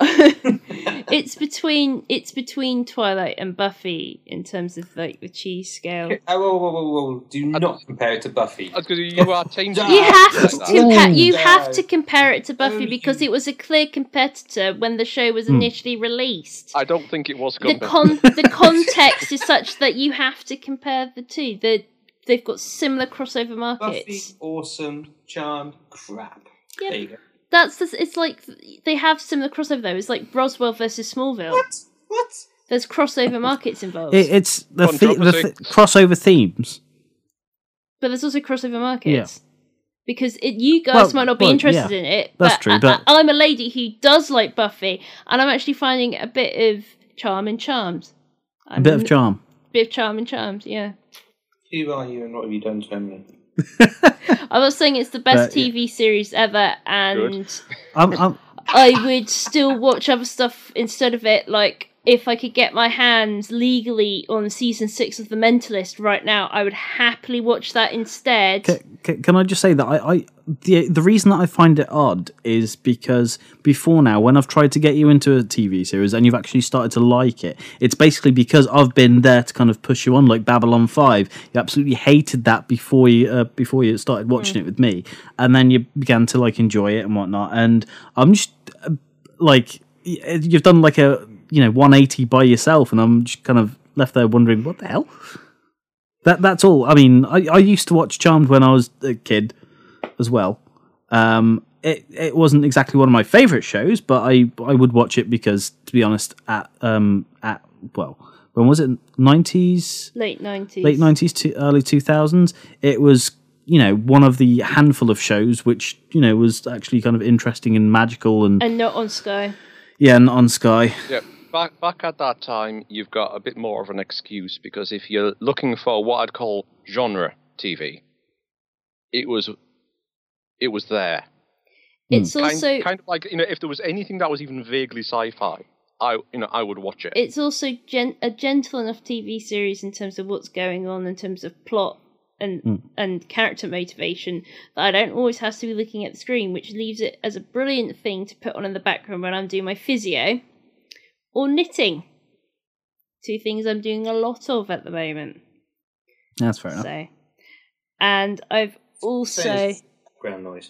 It's between Twilight and Buffy in terms of like the cheese scale. Oh, whoa. Do not compare it to Buffy. Because you are tainted. You have like to that. you no. have to compare it to Buffy Oh, because you- it was a clear competitor when the show was initially released. I don't think it was The competitive. the context is such that you have to compare the two. They've got similar crossover Buffy, markets. awesome, Charmed, crap. Yeah. There you go. It's like they have similar crossover though. It's like Roswell versus Smallville. What? There's crossover markets involved, it's the Controversy. crossover themes. but there's also crossover markets. Because you guys might not be well, interested yeah. in it, That's but, true, but- I'm a lady who does like Buffy, and I'm actually finding a bit of charm in Charms. A bit of charm. Bit of charm in Charms, yeah. Who are you and what have you done to Emily? I was saying it's the best But, yeah. TV series ever, and I'm I would still watch other stuff instead of it. Like, if I could get my hands legally on season 6 of The Mentalist right now, I would happily watch that instead. Can I just say that the reason that I find it odd is because before now, when I've tried to get you into a TV series and you've actually started to like it, it's basically because I've been there to kind of push you on, like Babylon 5. You absolutely hated that before you started watching it with me, and then you began to like enjoy it and whatnot. And I'm just like, you've done like a 180 by yourself, and I'm just kind of left there wondering what the hell. That's all. I mean, I used to watch Charmed when I was a kid as well. It wasn't exactly one of my favourite shows, but I would watch it because, to be honest, at when was it? 90s? Late 90s. Late 90s to early 2000s. It was, one of the handful of shows which, was actually kind of interesting and magical and And not on Sky. yeah, and on Sky. Yeah, back at that time, you've got a bit more of an excuse because if you're looking for what I'd call genre TV, it was there. It's also kind of like if there was anything that was even vaguely sci-fi, I would watch it. it's also a gentle enough TV series in terms of what's going on in terms of plot and character motivation that I don't always have to be looking at the screen, which leaves it as a brilliant thing to put on in the background when I'm doing my physio or knitting. 2 things I'm doing a lot of at the moment. That's fair enough. So, and I've also Ground noise.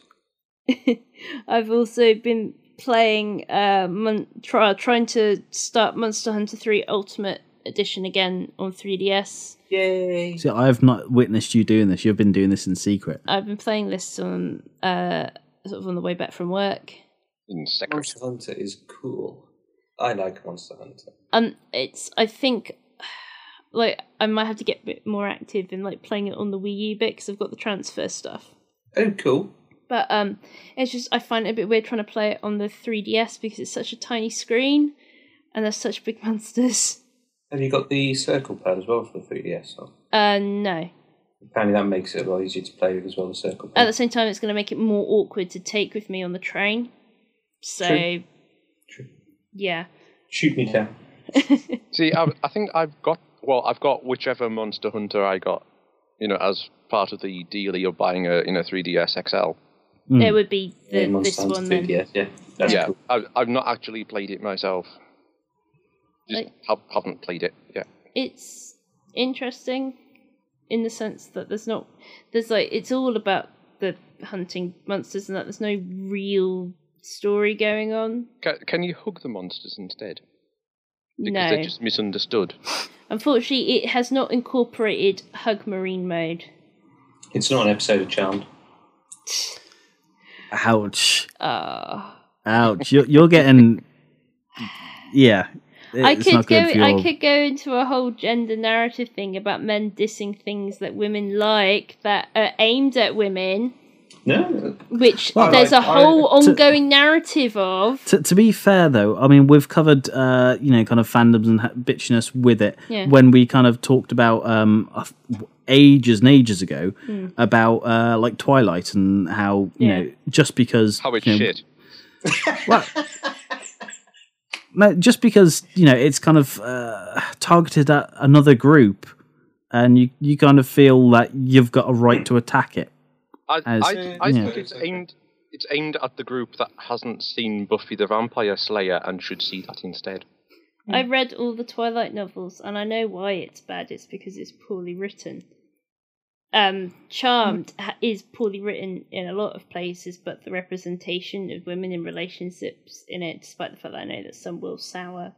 I've also been playing trying to start Monster Hunter 3 Ultimate Edition again on 3DS. Yay! See, I have not witnessed you doing this. You've been doing this in secret. I've been playing this on sort of on the way back from work. In secret. Monster Hunter is cool. I like Monster Hunter. I think like I might have to get a bit more active in like playing it on the Wii U bit because I've got the transfer stuff. Oh, cool. But it's just I find it a bit weird trying to play it on the 3DS because it's such a tiny screen and there's such big monsters. Have you got the circle pad as well for the 3DS? Or? No. Apparently that makes it a lot easier to play with as well, the circle At pad. the same time, it's going to make it more awkward to take with me on the train. So, True. yeah. Shoot me down. See, I think I've got whichever Monster Hunter I got, as part of the deal you're buying a 3DS XL. It would be this Monster Hunter one then. 3DS, yeah. That's Yeah, cool. I've not actually played it myself. Just haven't played it yet. It's interesting in the sense that it's all about the hunting monsters and that there's no real story going on. Can you hug the monsters instead? Because No. they're just misunderstood. Unfortunately, it has not incorporated Hug Marine mode. It's not an episode of Charmed. Ouch. Ah. Ouch. You're getting... Yeah. I It's not good for your... could go into a whole gender narrative thing about men dissing things that women like that are aimed at women, No. which Well, there's a I- whole ongoing narrative of. To be fair, though, I mean, we've covered, kind of fandoms and bitchiness with it Yeah. when we kind of talked about ages and ages ago about like Twilight and how you know just because How it's you know, shit. well, no, just because it's kind of targeted at another group, and you kind of feel that you've got a right to attack it. I yeah. think it's aimed at the group that hasn't seen Buffy the Vampire Slayer and should see that instead. I read all the Twilight novels, and I know why it's bad. It's because it's poorly written. Charmed is poorly written in a lot of places, but the representation of women in relationships in it, despite the fact that I know that some will sour,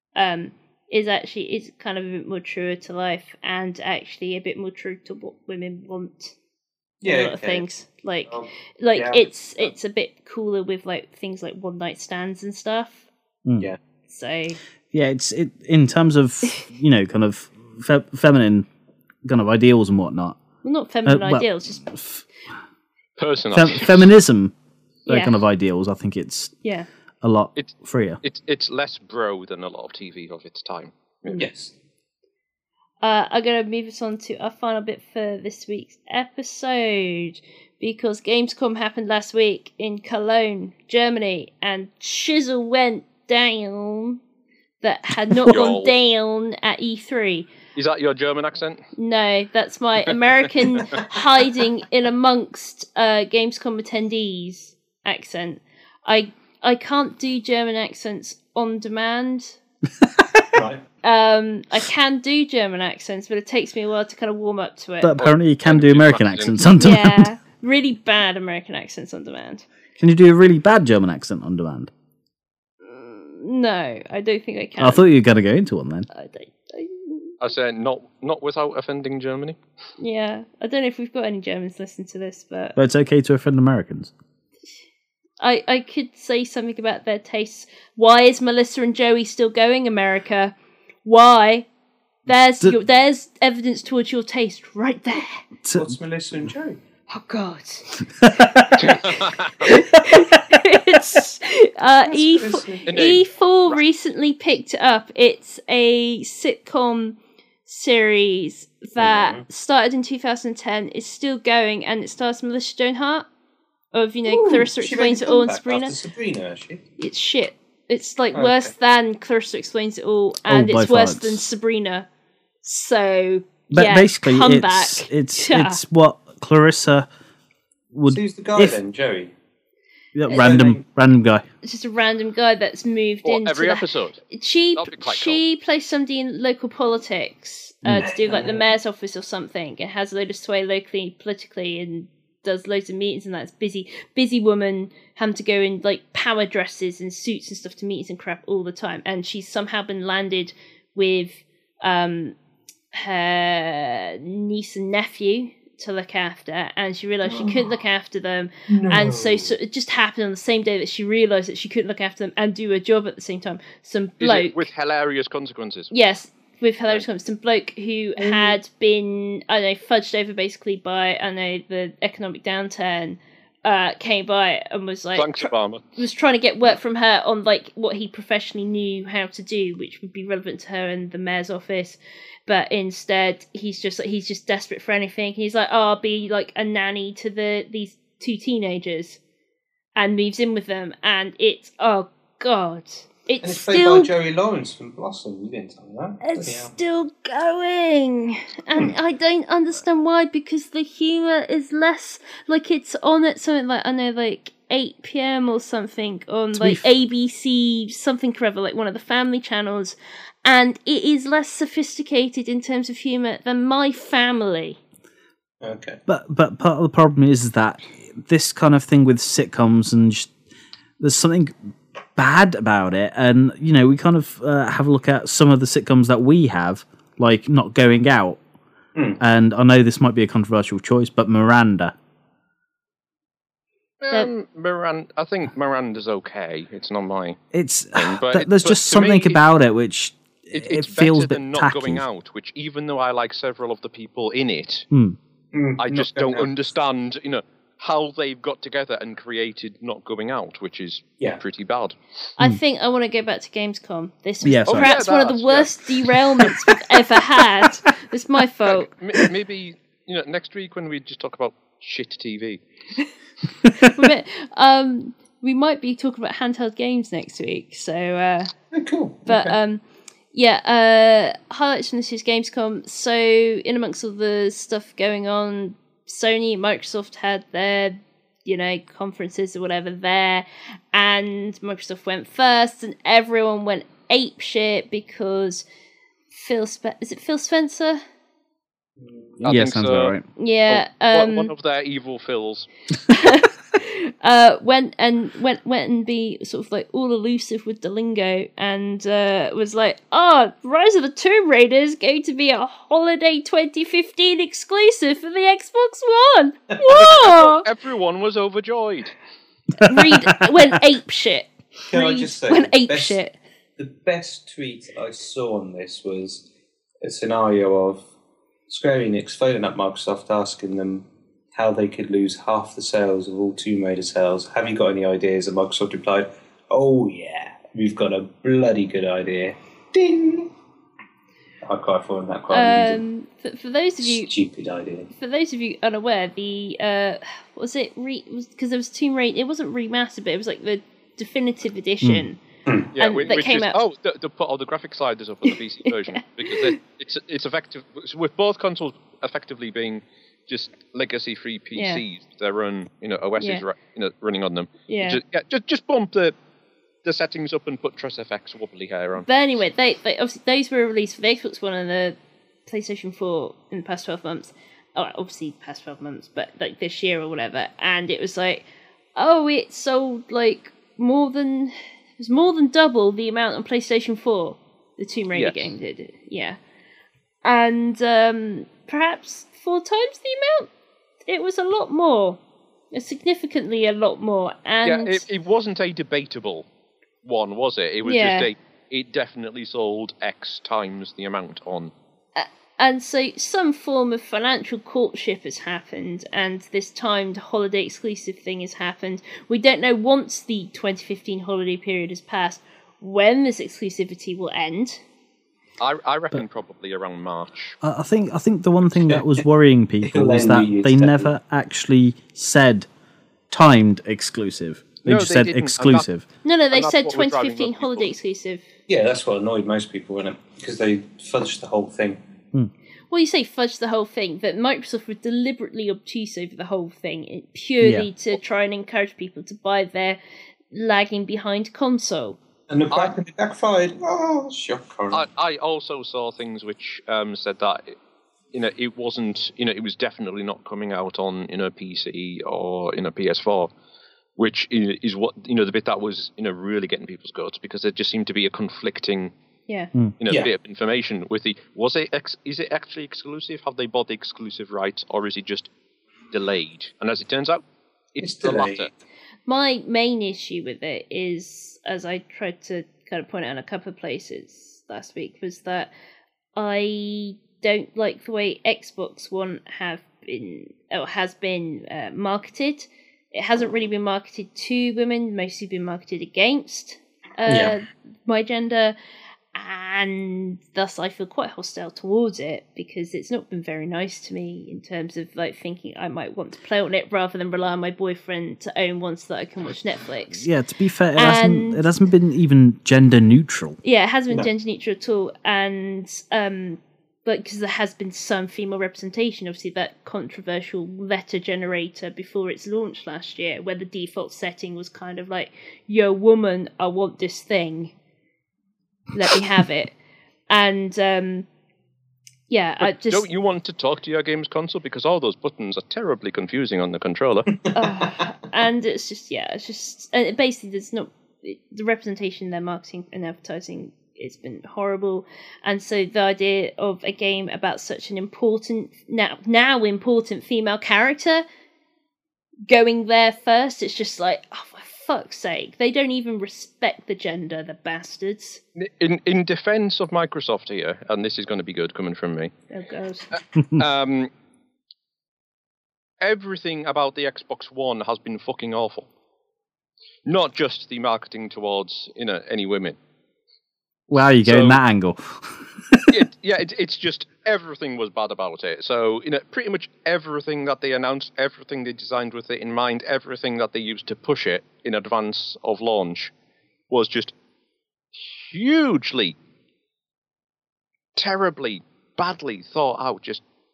is kind of a bit more truer to life and actually a bit more true to what women want. Yeah, A lot of things yeah. it's a bit cooler with like things like one night stands and stuff. Yeah. So Yeah, it's in terms of kind of feminine kind of ideals and whatnot. well, not feminine well, ideals, just Personally, Feminism, Yeah. kind of ideals. I think it's yeah. a lot It's- freer. it's less bro than a lot of TV of its time. Yes. I'm going to move us on to our final bit for this week's episode because Gamescom happened last week in Cologne, Germany, and shizzle went down that had not gone down at E3. Is that your German accent? No, that's my American hiding in amongst Gamescom attendees accent. I can't do German accents on demand. Right. I can do German accents, but it takes me a while to kind of warm up to it. But apparently you can do just American practicing. accents on demand. Yeah, really bad American accents on demand. Can you do a really bad German accent on demand? No, I don't think I can. I thought you were going to go into one then. I say not without offending Germany. Yeah, I don't know if we've got any Germans listening to this, but But it's okay to offend Americans. I could say something about their tastes. Why is Melissa and Joey still going, America? Why? There's evidence towards your taste right there. What's Melissa and Joe? Oh God. It's E4 recently picked it up. It's a sitcom series that started in 2010, is still going, and it stars Melissa Joan Hart of Clarissa She Explains made It All and a comeback Sabrina. after Sabrina, actually. It's shit. It's like worse than Clarissa Explains It All, and by it's worse far, than it's- Sabrina. So But yeah, basically, come it's back. it's Yeah. it's what Clarissa would So who's the guy if- then, Joey? random guy. It's just a random guy that's moved What, into every the episode? She That'd be quite plays somebody in local politics to do like the mayor's office or something, and has a load of sway locally politically, and does loads of meetings, and that's busy woman having to go in like power dresses and suits and stuff to meetings and crap all the time, and she's somehow been landed with her niece and nephew to look after, and she realised she couldn't look after them, and so it just happened on the same day that she realised that she couldn't look after them and do her job at the same time. Some Is bloke it with hilarious consequences? Yes, with hilarious comments. Some bloke who had been, fudged over basically by, the economic downturn, came by and was like, Thanks, Obama. was trying to get work from her on like what he professionally knew how to do, which would be relevant to her in the mayor's office. But instead, he's just desperate for anything. He's like, I'll be like a nanny to these two teenagers, and moves in with them. And it's, oh God. And it's it's played still by Joey Lawrence from Blossom. You didn't tell me that. it's Bloody hell. still going, and I don't understand why. Because the humor is less like it's on at something like I know, like 8 p.m. or something on like ABC something or other, like one of the family channels, and it is less sophisticated in terms of humor than My Family. Okay. But part of the problem is that this kind of thing with sitcoms and there's something bad about it, and you know we kind of have a look at some of the sitcoms that we have, like Not Going Out, and I know this might be a controversial choice, but Miranda. Miranda, I think Miranda's okay. It's not my. It's but there's but just to something me, about it which It's it feels a better bit than Not tacky. Going Out, which even though I like several of the people in it, I Not just Going don't Out. understand, how they've got together and created Not Going Out, which is pretty bad. I think I want to go back to Gamescom. This was Yeah, sorry. perhaps one of the worst derailments we've ever had. It's my fault. Maybe next week when we just talk about shit TV. We might be talking about handheld games next week. So, Cool. but Okay. highlights from this year's Gamescom. So, in amongst all the stuff going on, Sony, Microsoft had their, conferences or whatever there, and Microsoft went first, and everyone went apeshit because is it Phil Spencer? I Yeah, think sounds so. about right. Yeah, one of their evil Phils. went and be sort of like all elusive with the lingo, and was like, Rise of the Tomb Raider is going to be a holiday 2015 exclusive for the Xbox One. Whoa! Everyone was overjoyed. Reed went apeshit. Can I just say went the apeshit. The best tweet I saw on this was a scenario of Square Enix phoning up Microsoft asking them how they could lose half the sales of all Tomb Raider sales. Have you got any ideas? And Microsoft replied, "Oh yeah, we've got a bloody good idea." Ding! I quite find that quite amusing. For those of you Stupid idea. For those of you unaware, the was because there was Tomb Raider. It wasn't remastered, but it was like the definitive edition. Yeah, And which that came is, out. they put all the graphic sliders up on the PC version because it's effective with both consoles effectively being just legacy-free PCs. They run OSs running on them. Yeah. Just bump the settings up and put TressFX wobbly hair on. But anyway, they obviously those were released for the Xbox One and the PlayStation 4 in the past 12 months. Oh, obviously past 12 months, but like this year or whatever. And it was like, it sold like more than double the amount on PlayStation 4 the Tomb Raider game did. Yeah. And perhaps 4 times the amount. It was a lot more. Significantly a lot more. And it wasn't a debatable one, was it? It was just it definitely sold X times the amount on. And so some form of financial courtship has happened, and this timed holiday exclusive thing has happened. We don't know, once the 2015 holiday period has passed, when this exclusivity will end. I reckon probably around March. I think the one thing that was worrying people was that they never actually said timed exclusive. They just said didn't, exclusive. No, they that's said what we're driving 2015 up holiday people. exclusive. Yeah, that's what annoyed most people, isn't it? Because they fudged the whole thing. Well, you say fudge the whole thing, but Microsoft were deliberately obtuse over the whole thing, purely to try and encourage people to buy their lagging behind console. And the backfired. Oh, shocker. I also saw things which said that it wasn't it was definitely not coming out on PC or PS4, which is what the bit that was really getting people's goats, because there just seemed to be a conflicting bit of information with is it actually exclusive? Have they bought the exclusive rights, or is it just delayed? And as it turns out, it's the delayed. latter. My main issue with it is, as I tried to kind of point out in a couple of places last week, was that I don't like the way Xbox One has been marketed. It hasn't really been marketed to women, mostly been marketed against my gender. and thus I feel quite hostile towards it because it's not been very nice to me in terms of like thinking I might want to play on it rather than rely on my boyfriend to own one so that I can watch Netflix. Yeah, to be fair, it hasn't been even gender neutral. Yeah, it hasn't been gender neutral at all, and but because there has been some female representation, obviously that controversial letter generator before its launch last year, where the default setting was kind of like, "Yo, woman, I want this thing. Let me have it." And I just don't you want to talk to your games console because all those buttons are terribly confusing on the controller. And it's just and basically there's not the representation in their marketing and advertising. It's been horrible, and so the idea of a game about such an important now important female character going there first, it's just like, oh, for fuck's sake, they don't even respect the gender, the bastards. In defense of Microsoft here, and this is going to be good coming from me. Oh god. Everything about the Xbox One has been fucking awful. Not just the marketing towards any women. Wow, you're getting that angle. It's just everything was bad about it. So, pretty much everything that they announced, everything they designed with it in mind, everything that they used to push it in advance of launch was just hugely, terribly, badly thought out.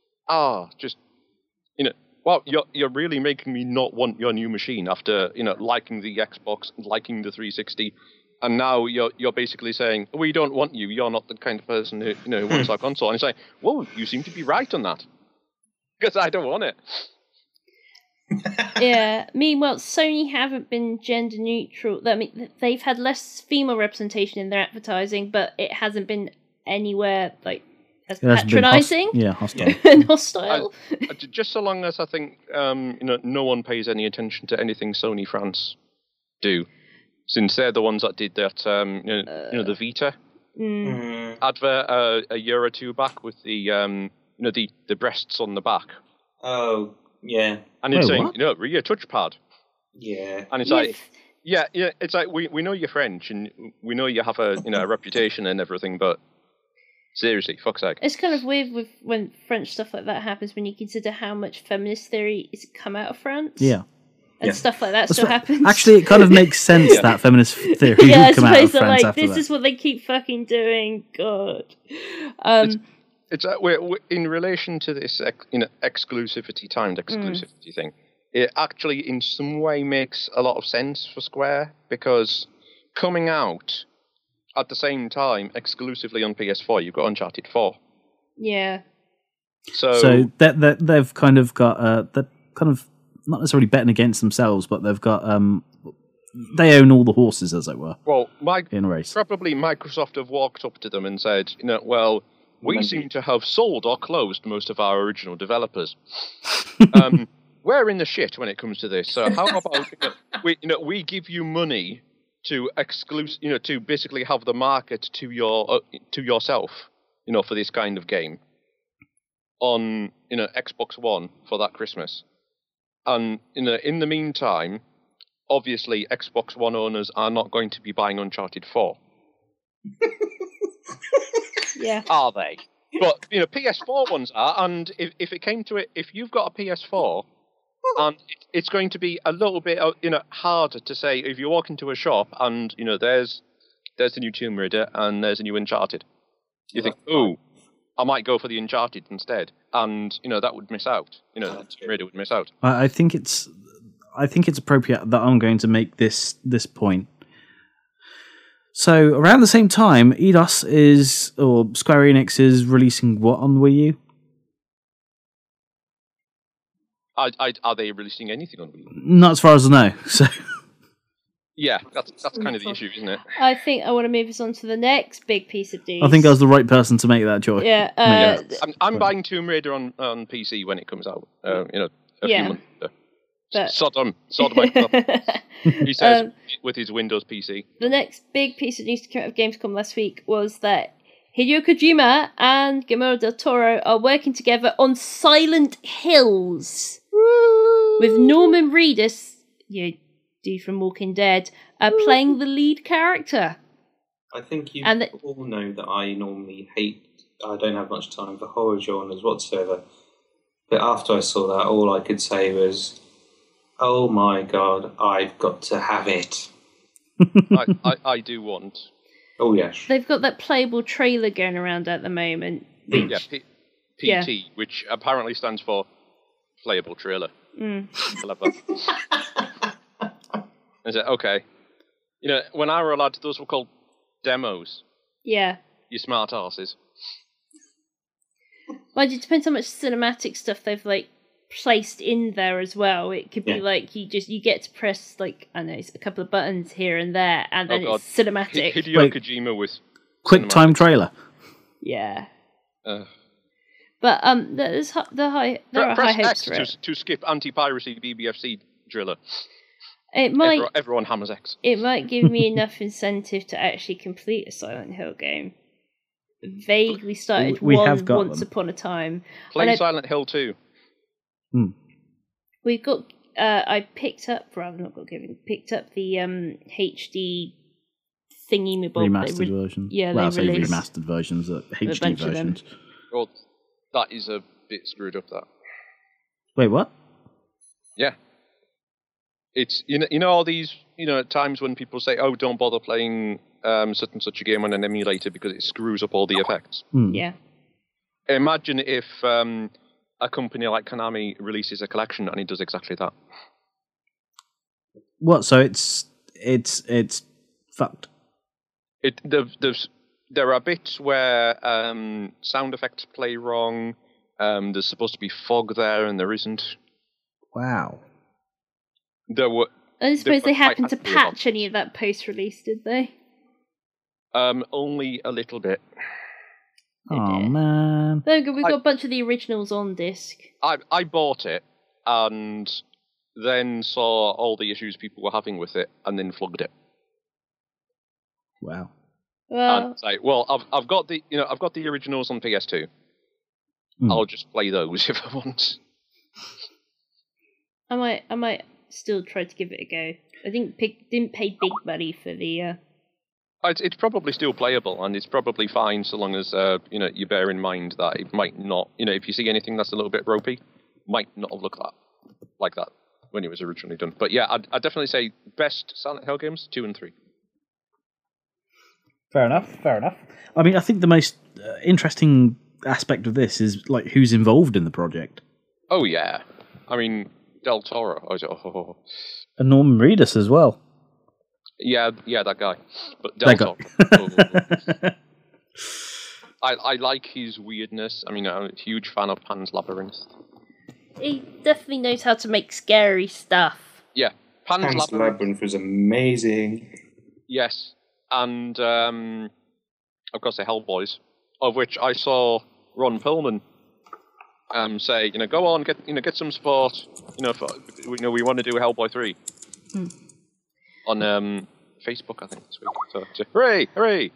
Wow, you're really making me not want your new machine after, liking the Xbox, liking the 360. And now you're basically saying, we don't want you. You're not the kind of person who wants our console. And it's like, whoa, you seem to be right on that. Because I don't want it. Yeah. Meanwhile, Sony haven't been gender neutral. I mean, they've had less female representation in their advertising, but it hasn't been anywhere like as patronising. Hostile. And hostile. Just so long as I think no one pays any attention to anything Sony France do. Since they're the ones that did that, the Vita advert a year or two back with the the breasts on the back. Oh, yeah. And it's saying, rear touchpad. Yeah. And it's like, it's like we know you're French and we know you have a a reputation and everything, but seriously, fuck's sake. It's kind of weird when French stuff like that happens when you consider how much feminist theory is come out of France. Yeah. And stuff like that still happens. Actually, it kind of makes sense that feminist theory I come out of suppose they're France like, after this that. is what they keep fucking doing. God. It's we're in relation to this timed exclusivity thing. It actually, in some way, makes a lot of sense for Square because coming out at the same time exclusively on PS4, you've got Uncharted 4. Yeah. So they've kind of got they're kind of not necessarily betting against themselves, but they've got they own all the horses, as it were. Well, in a race. Probably Microsoft have walked up to them and said, we seem to have sold or closed most of our original developers. We're in the shit when it comes to this. So how about we give you money to to basically have the market to yourself, for this kind of game on Xbox One for that Christmas. And in the meantime, obviously Xbox One owners are not going to be buying Uncharted 4. Yeah. Are they? But PS4 ones are, and if it came to it, if you've got a PS4, and it's going to be a little bit harder to say if you walk into a shop and there's the new Tomb Raider and there's a new Uncharted. You think, ooh, I might go for the Uncharted instead, and that would miss out. Tomb Raider would miss out. I think it's appropriate that I'm going to make this point. So around the same time, Square Enix is releasing what on Wii U? Are they releasing anything on Wii U? Not as far as I know. So. Yeah, that's kind of the issue, isn't it? I think I want to move us on to the next big piece of news. I think I was the right person to make that choice. Yeah. I'm buying Tomb Raider on PC when it comes out. A few months later. Sodom Microsoft. He says with his Windows PC. The next big piece of news to come out of Gamescom last week was that Hideo Kojima and Guillermo del Toro are working together on Silent Hills. Woo! With Norman Reedus, dude from Walking Dead, playing the lead character. I think you And all know that I normally I don't have much time for horror genres whatsoever. But after I saw that, all I could say was, oh my god, I've got to have it. I do want. Oh, yes. they've got that playable trailer going around at the moment. Yeah, PT, Yeah. which apparently stands for playable trailer. I love that. Is it okay? You know, when I were a lad, those were called demos. Yeah. You smart asses. Well, it depends how much cinematic stuff they've like placed in there as well. It could be like you get to press like I don't know a couple of buttons here and there, and then it's cinematic. Hideo Wait. Kojima with Quick time trailer. Yeah. But there's there are high press hopes X for it. to skip anti-piracy BBFC driller. It might Everyone hammers X. it might give me enough incentive to actually complete a Silent Hill game. Vaguely started We one have got once them. upon a time. Play Silent Hill 2. We've got. I picked up the HD thingy me bob. Remastered versions. Yeah, well, I they say released remastered versions, HD bunch of them. versions. Well, that is a bit screwed up, that. Wait, what? Yeah. It's, you know all these, times when people say, oh, don't bother playing such and such a game on an emulator because it screws up all the effects. Yeah. Imagine if a company like Konami releases a collection and it does exactly that. What? So it's fucked. There are bits where sound effects play wrong. There's supposed to be fog there, and there isn't. Wow. I suppose they happened to had to be patch any of that post-release, did they? Only a little bit. Oh man. We've got a bunch of the originals on disc. I bought it and then saw all the issues people were having with it, and then flogged it. Wow. Well, And it's like, well, I've got the originals on PS2. I'll just play those if I want. I might still try to give it a go. I didn't pay big money for the. It's probably still playable, and it's probably fine so long as you bear in mind that it might not. If you see anything that's a little bit ropey, might not have looked like that when it was originally done. But yeah, I'd definitely say best Silent Hill games 2 and 3. Fair enough. I mean, I think the most interesting aspect of this is like who's involved in the project. Oh yeah, I mean Del Toro. And Norman Reedus as well. Yeah, that guy. But Del Toro. I like his weirdness. I mean, I'm a huge fan of Pan's Labyrinth. He definitely knows how to make scary stuff. Yeah, Pan's Labyrinth was amazing. Yes, and of course the Hellboys, of which I saw Ron Perlman say, go on, get some support, we want to do Hellboy 3 on Facebook, I think this week. So hooray!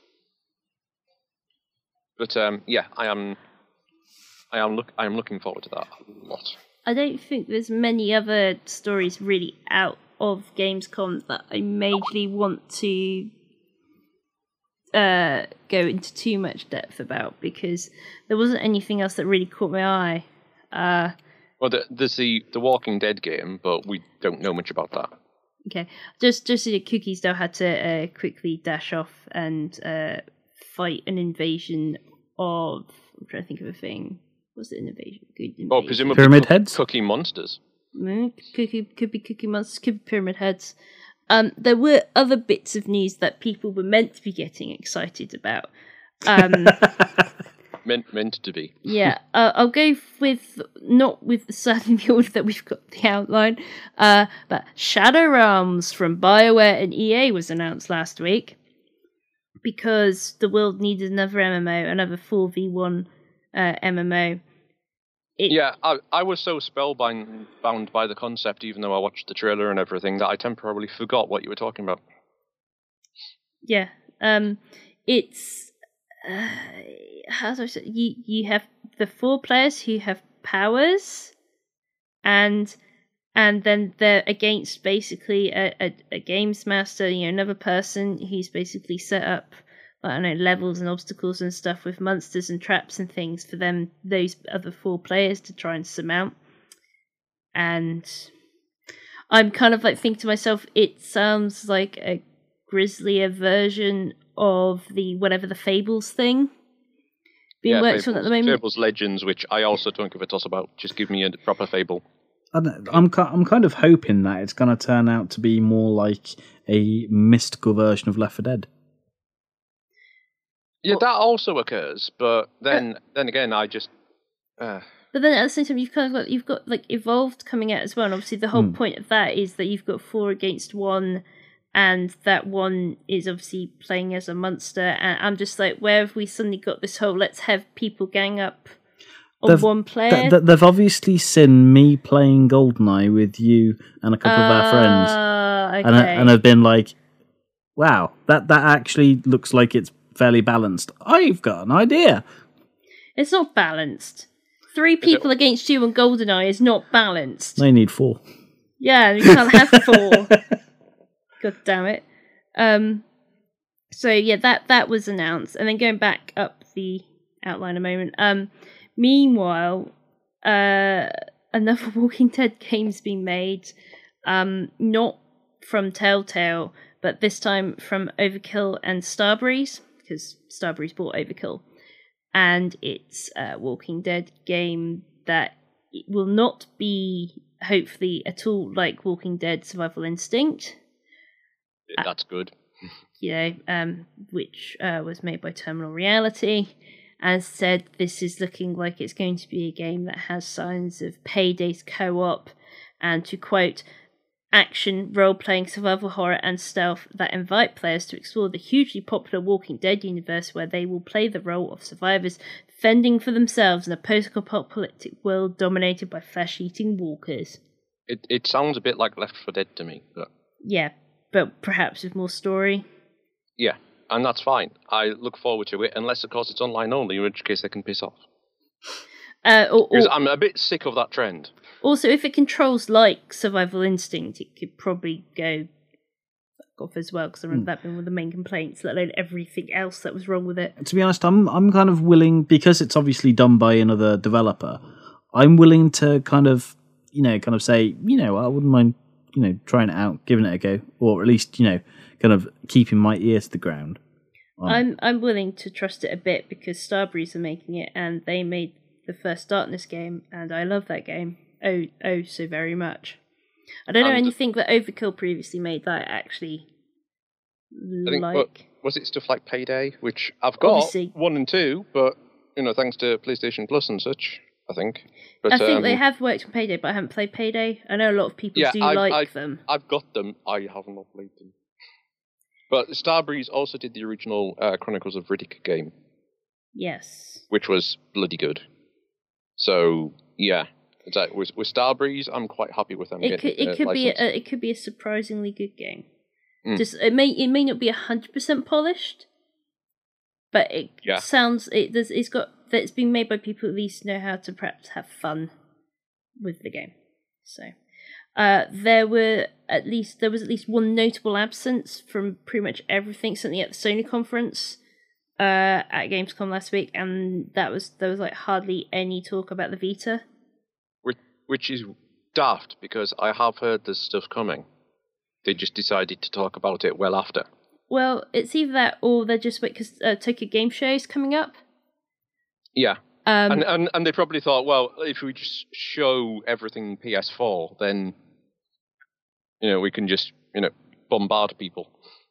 But yeah, I am looking forward to that a lot. I don't think there's many other stories really out of Gamescom that I majorly want to go into too much depth about, because there wasn't anything else that really caught my eye. Well, there's the Walking Dead game, but we don't know much about that. Okay, just Cookies though had to quickly dash off and fight an invasion of. I'm trying to think of a thing. What's the invasion? Good invasion. Oh, presumably Pyramid Heads? Cookie Monsters. Could be Cookie Monsters, could be Pyramid Heads. There were other bits of news that people were meant to be getting excited about. Meant to be. Yeah, I'll go with not with certainly the order that we've got the outline, but Shadow Realms from BioWare and EA was announced last week because the world needed another MMO, another 4v1 MMO. Yeah, I was so spellbound by the concept, even though I watched the trailer and everything, that I temporarily forgot what you were talking about. Yeah, it's how do I say? You have the 4 players who have powers, and and then they're against basically a games master, another person. He's basically set up, I don't know, levels and obstacles and stuff with monsters and traps and things for those other 4 players to try and surmount. And I'm kind of like thinking to myself, it sounds like a grislier version of the Fables thing being worked on at the moment. Fables Legends, which I also don't give a toss about. Just give me a proper Fable. I'm kind of hoping that it's going to turn out to be more like a mystical version of Left 4 Dead. Yeah, that also occurs, but then again, I just. But then at the same time, you've got Evolved coming out as well, and obviously the whole point of that is that you've got 4 against 1, and that one is obviously playing as a monster. And I'm just like, where have we suddenly got this whole let's have people gang up on one player? They've obviously seen me playing GoldenEye with you and a couple of our friends, okay. and have been like, wow, that actually looks like it's fairly balanced. I've got an idea. It's not balanced. 3 people against you on GoldenEye is not balanced. They need 4. Yeah, you can't have 4. God damn it. So yeah, that was announced, and then going back up the outline a moment. Meanwhile, another Walking Dead game's been made, not from Telltale, but this time from Overkill and Starbreeze, because Starbreeze bought Overkill. And it's a Walking Dead game that will not be, hopefully, at all like Walking Dead Survival Instinct. That's good. Which was made by Terminal Reality. As said, this is looking like it's going to be a game that has signs of Payday's co-op, and to quote, action, role-playing, survival horror and stealth that invite players to explore the hugely popular Walking Dead universe, where they will play the role of survivors fending for themselves in a post-apocalyptic world dominated by flesh-eating walkers. It sounds a bit like Left 4 Dead to me. But... Yeah, but perhaps with more story. Yeah, and that's fine. I look forward to it, unless, of course, it's online only, in which case they can piss off. Because I'm a bit sick of that trend. Also, if it controls like Survival Instinct, it could probably go fuck off as well, because I remember that being one of the main complaints, let alone everything else that was wrong with it. To be honest, I'm kind of willing, because it's obviously done by another developer, I'm willing to kind of say, I wouldn't mind, trying it out, giving it a go, or at least, kind of keeping my ear to the ground. I'm willing to trust it a bit, because Starbreeze are making it, and they made the first Darkness game, and I love that game. Oh, so very much. I don't know anything that Overkill previously made that I actually like. Was it stuff like Payday, which I've got obviously 1 and 2, but thanks to PlayStation Plus and such, I think. But, I think they have worked on Payday, but I haven't played Payday. I know a lot of people like them. I've got them. I have not played them. But Starbreeze also did the original Chronicles of Riddick game. Yes. Which was bloody good. So yeah, with Starbreeze, I'm quite happy with them. It could be a surprisingly good game. Just it may not be 100% polished, but it's been made by people who at least know how to perhaps have fun with the game. So there was at least one notable absence from pretty much everything, certainly at the Sony conference at Gamescom last week, and there was like hardly any talk about the Vita. Which is daft, because I have heard there's stuff coming. They just decided to talk about it well after. Well, it's either that or they're just because Tokyo Game Show is coming up. Yeah. And they probably thought, well, if we just show everything PS4, then we can just bombard people.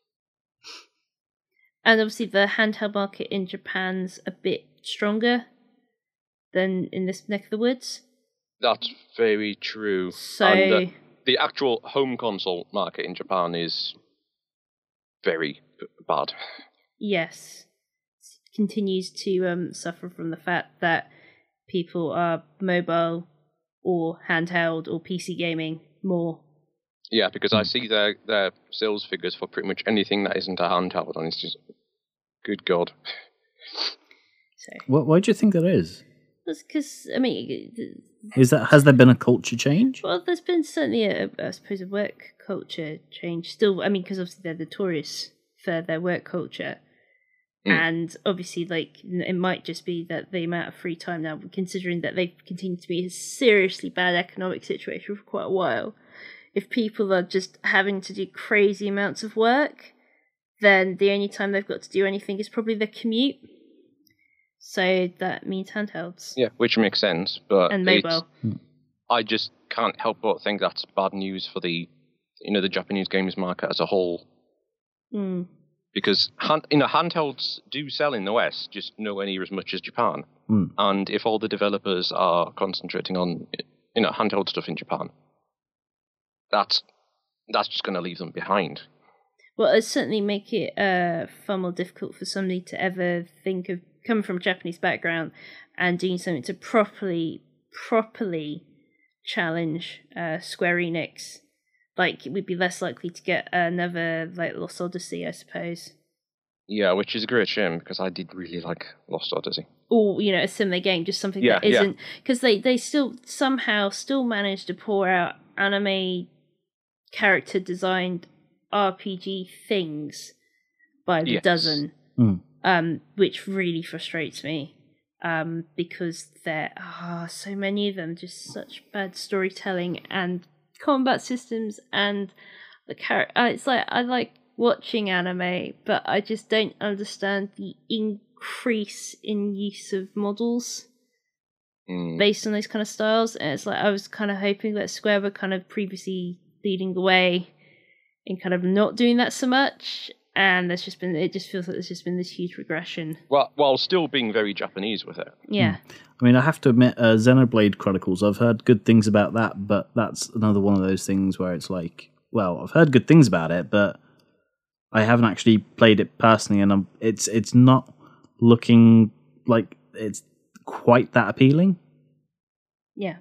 And obviously the handheld market in Japan's a bit stronger than in this neck of the woods. That's very true. So and, the actual home console market in Japan is very bad. Yes. It continues to suffer from the fact that people are mobile or handheld or PC gaming more. Yeah, because I see their sales figures for pretty much anything that isn't a handheld, and it's just, good God. Why do you think that is? That's because, I mean, Has there been a culture change? well, there's been certainly I suppose, a work culture change. Still, I mean, because obviously they're notorious for their work culture. And obviously, like, it might just be that the amount of free time now, considering that they've continued to be a seriously bad economic situation for quite a while, if people are just having to do crazy amounts of work, then the only time they've got to do anything is probably their commute. So that means handhelds. Yeah, which makes sense, but And mobile. I just can't help but think that's bad news for the Japanese games market as a whole. Because handhelds do sell in the West, just nowhere near as much as Japan. And if all the developers are concentrating on handheld stuff in Japan, that's just going to leave them behind. Well, it certainly make it far more difficult for somebody to ever think of coming from a Japanese background and doing something to properly challenge Square Enix. Like, we'd be less likely to get another, like, Lost Odyssey, I suppose. Yeah, which is a great shame, because I did really like Lost Odyssey. Or, a similar game, just something that isn't... Because they still somehow manage to pour out anime character-designed RPG things by the dozen, which really frustrates me, because there are so many of them, just such bad storytelling and combat systems, and the character. It's like, I like watching anime, but I just don't understand the increase in use of models based on those kind of styles. And it's like, I was kind of hoping that Square were kind of previously leading the way in kind of not doing that so much, and it just feels like there's just been this huge regression. Well, while still being very Japanese with it. Yeah. I mean, I have to admit, Xenoblade Chronicles, I've heard good things about that, but that's another one of those things where it's like, well, I've heard good things about it, but I haven't actually played it personally, and it's not looking like it's quite that appealing. Yeah.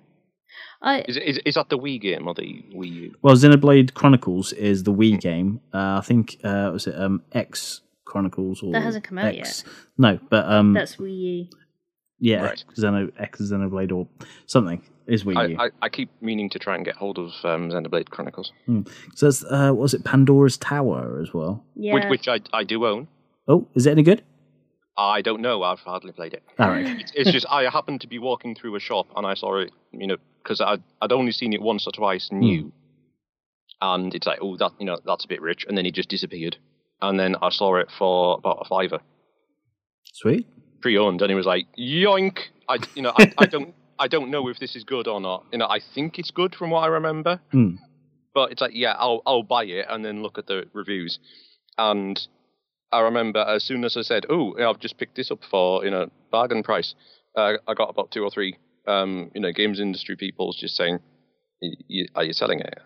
Is that the Wii game or the Wii U? Well, Xenoblade Chronicles is the Wii game. I think, was it X Chronicles? Or that hasn't come out yet. No, but... that's Wii U. Yeah, right. X Xenoblade or something is Wii U. I keep meaning to try and get hold of Xenoblade Chronicles. So that's, was it Pandora's Tower as well? Yeah. Which I do own. Oh, is it any good? I don't know. I've hardly played it. All right. It's just I happened to be walking through a shop and I saw it, because I'd only seen it once or twice new, and it's like, oh, that's a bit rich, and then it just disappeared, and then I saw it for about $5. Sweet. Pre-owned, and it was like, yoink! I don't know if this is good or not. I think it's good from what I remember, but it's like, yeah, I'll buy it and then look at the reviews, and I remember as soon as I said, oh, I've just picked this up for bargain price, I got about 2 or 3 games industry people just saying, are you selling it?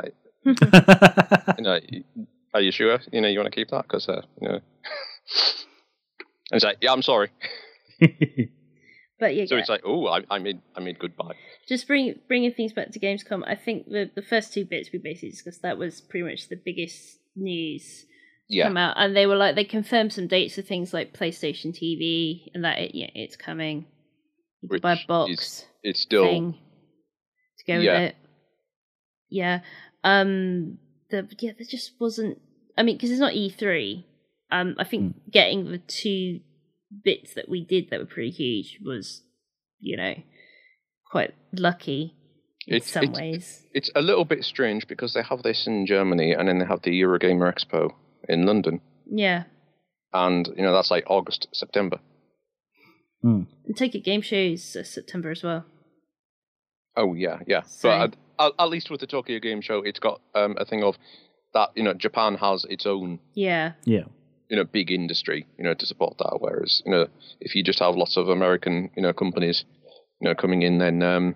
Are you sure? You want to keep that? Because and it's like, yeah, I'm sorry. But yeah, so it's like, oh, I made good buy. Just bringing things back to Gamescom, I think the first 2 bits we basically discussed, that was pretty much the biggest news to come out, and they confirmed some dates for things like PlayStation TV, and that it's coming. You can buy a box. It's still thing to go with it. Yeah. There just wasn't. I mean, because it's not E3. I think getting the 2 bits that we did that were pretty huge was, quite lucky in some ways. It's a little bit strange because they have this in Germany and then they have the Eurogamer Expo in London. Yeah. And, that's like August, September. And Tokyo Game Show is September as well. Oh, yeah. So, but at least with the Tokyo Game Show, it's got a thing of that, Japan has its own... Yeah. Big industry, to support that. Whereas, if you just have lots of American, companies, coming in, then,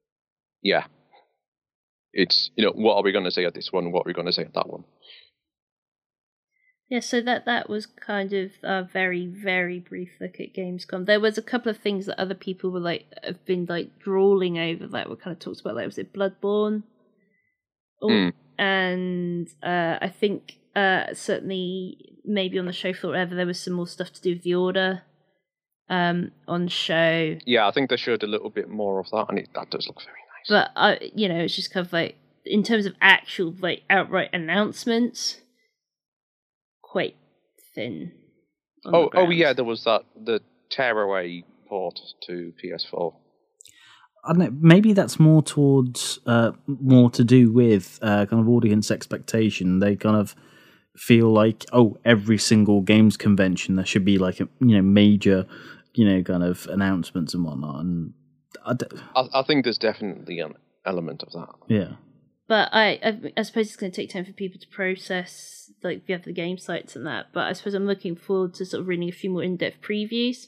it's, what are we going to say at this one? What are we going to say at that one? Yeah, so that was kind of a very, very brief look at Gamescom. There was a couple of things that other people were have been drooling over that were kind of talked about. Was it Bloodborne? And I think certainly maybe on the show floor, whatever, there was some more stuff to do with The Order. on show. Yeah, I think they showed a little bit more of that, and that does look very nice. But it's just kind of like in terms of actual like outright announcements, quite thin. Oh yeah, there was the Tearaway port to PS4. I don't know, maybe that's more towards more to do with kind of audience expectation. They kind of feel like, every single games convention there should be like a major kind of announcements and whatnot. And I think there's definitely an element of that. Yeah. But I suppose it's going to take time for people to process, like, the other game sites and that. But I suppose I'm looking forward to sort of reading a few more in-depth previews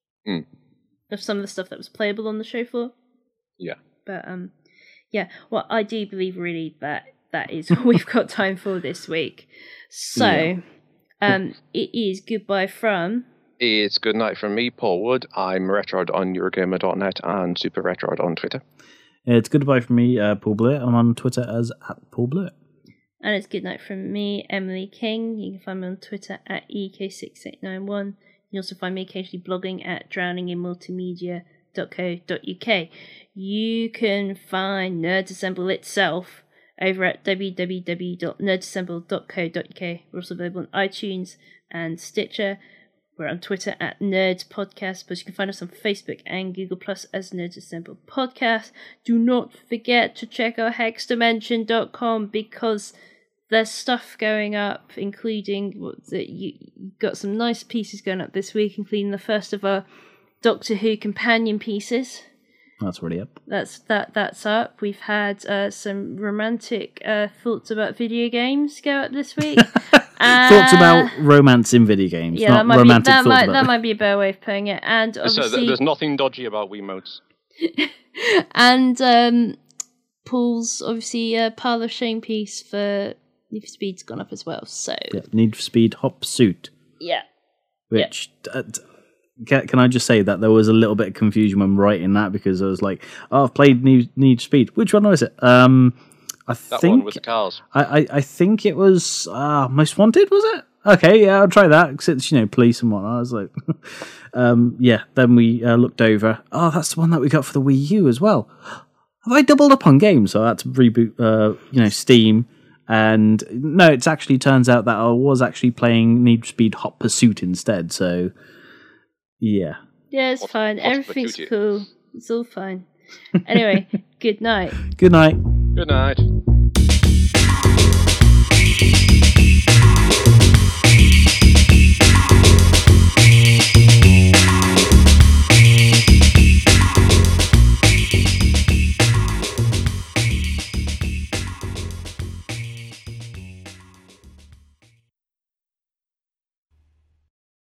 of some of the stuff that was playable on the show floor. Yeah. But, well, I do believe really that is all we've got time for this week. So, it is goodbye from... It's good night from me, Paul Wood. I'm Retroid on Eurogamer.net and Super Retroid on Twitter. It's goodbye from me, Paul Blurt. I'm on Twitter as @PaulBlurt. And it's good night from me, Emily King. You can find me on Twitter at EK6891. You can also find me occasionally blogging at drowninginmultimedia.co.uk. You can find Nerd Assemble itself over at www.nerdassemble.co.uk. We're also available on iTunes and Stitcher. We're on Twitter at Nerds Podcast, but you can find us on Facebook and Google Plus as Nerds Assemble Podcast. Do not forget to check out hexdimension.com because there's stuff going up, including you got some nice pieces going up this week, including the first of our Doctor Who companion pieces. That's already up. That's up. We've had some romantic thoughts about video games go up this week. Thoughts about romance in video games, not romantic thoughts about that might be a better way of putting it. And obviously, so there's nothing dodgy about Wiimotes. And Paul's obviously pile of shame piece for Need for Speed's gone up as well. So Need for Speed Hop Suit. Yeah. Which can I just say that there was a little bit of confusion when writing that because I was like, I've played Need for Speed. Which one was it? I think one with the cars. I think it was Most Wanted, was it? Okay, yeah, I'll try that because it's police and whatnot. I was like, Then we looked over. Oh, that's the one that we got for the Wii U as well. Have I doubled up on games? So I had to reboot, Steam. And no, it actually turns out that I was actually playing Need for Speed Hot Pursuit instead. So yeah, it's fine. Everything's cool. It's all fine. Anyway, good night. Good night. Good night.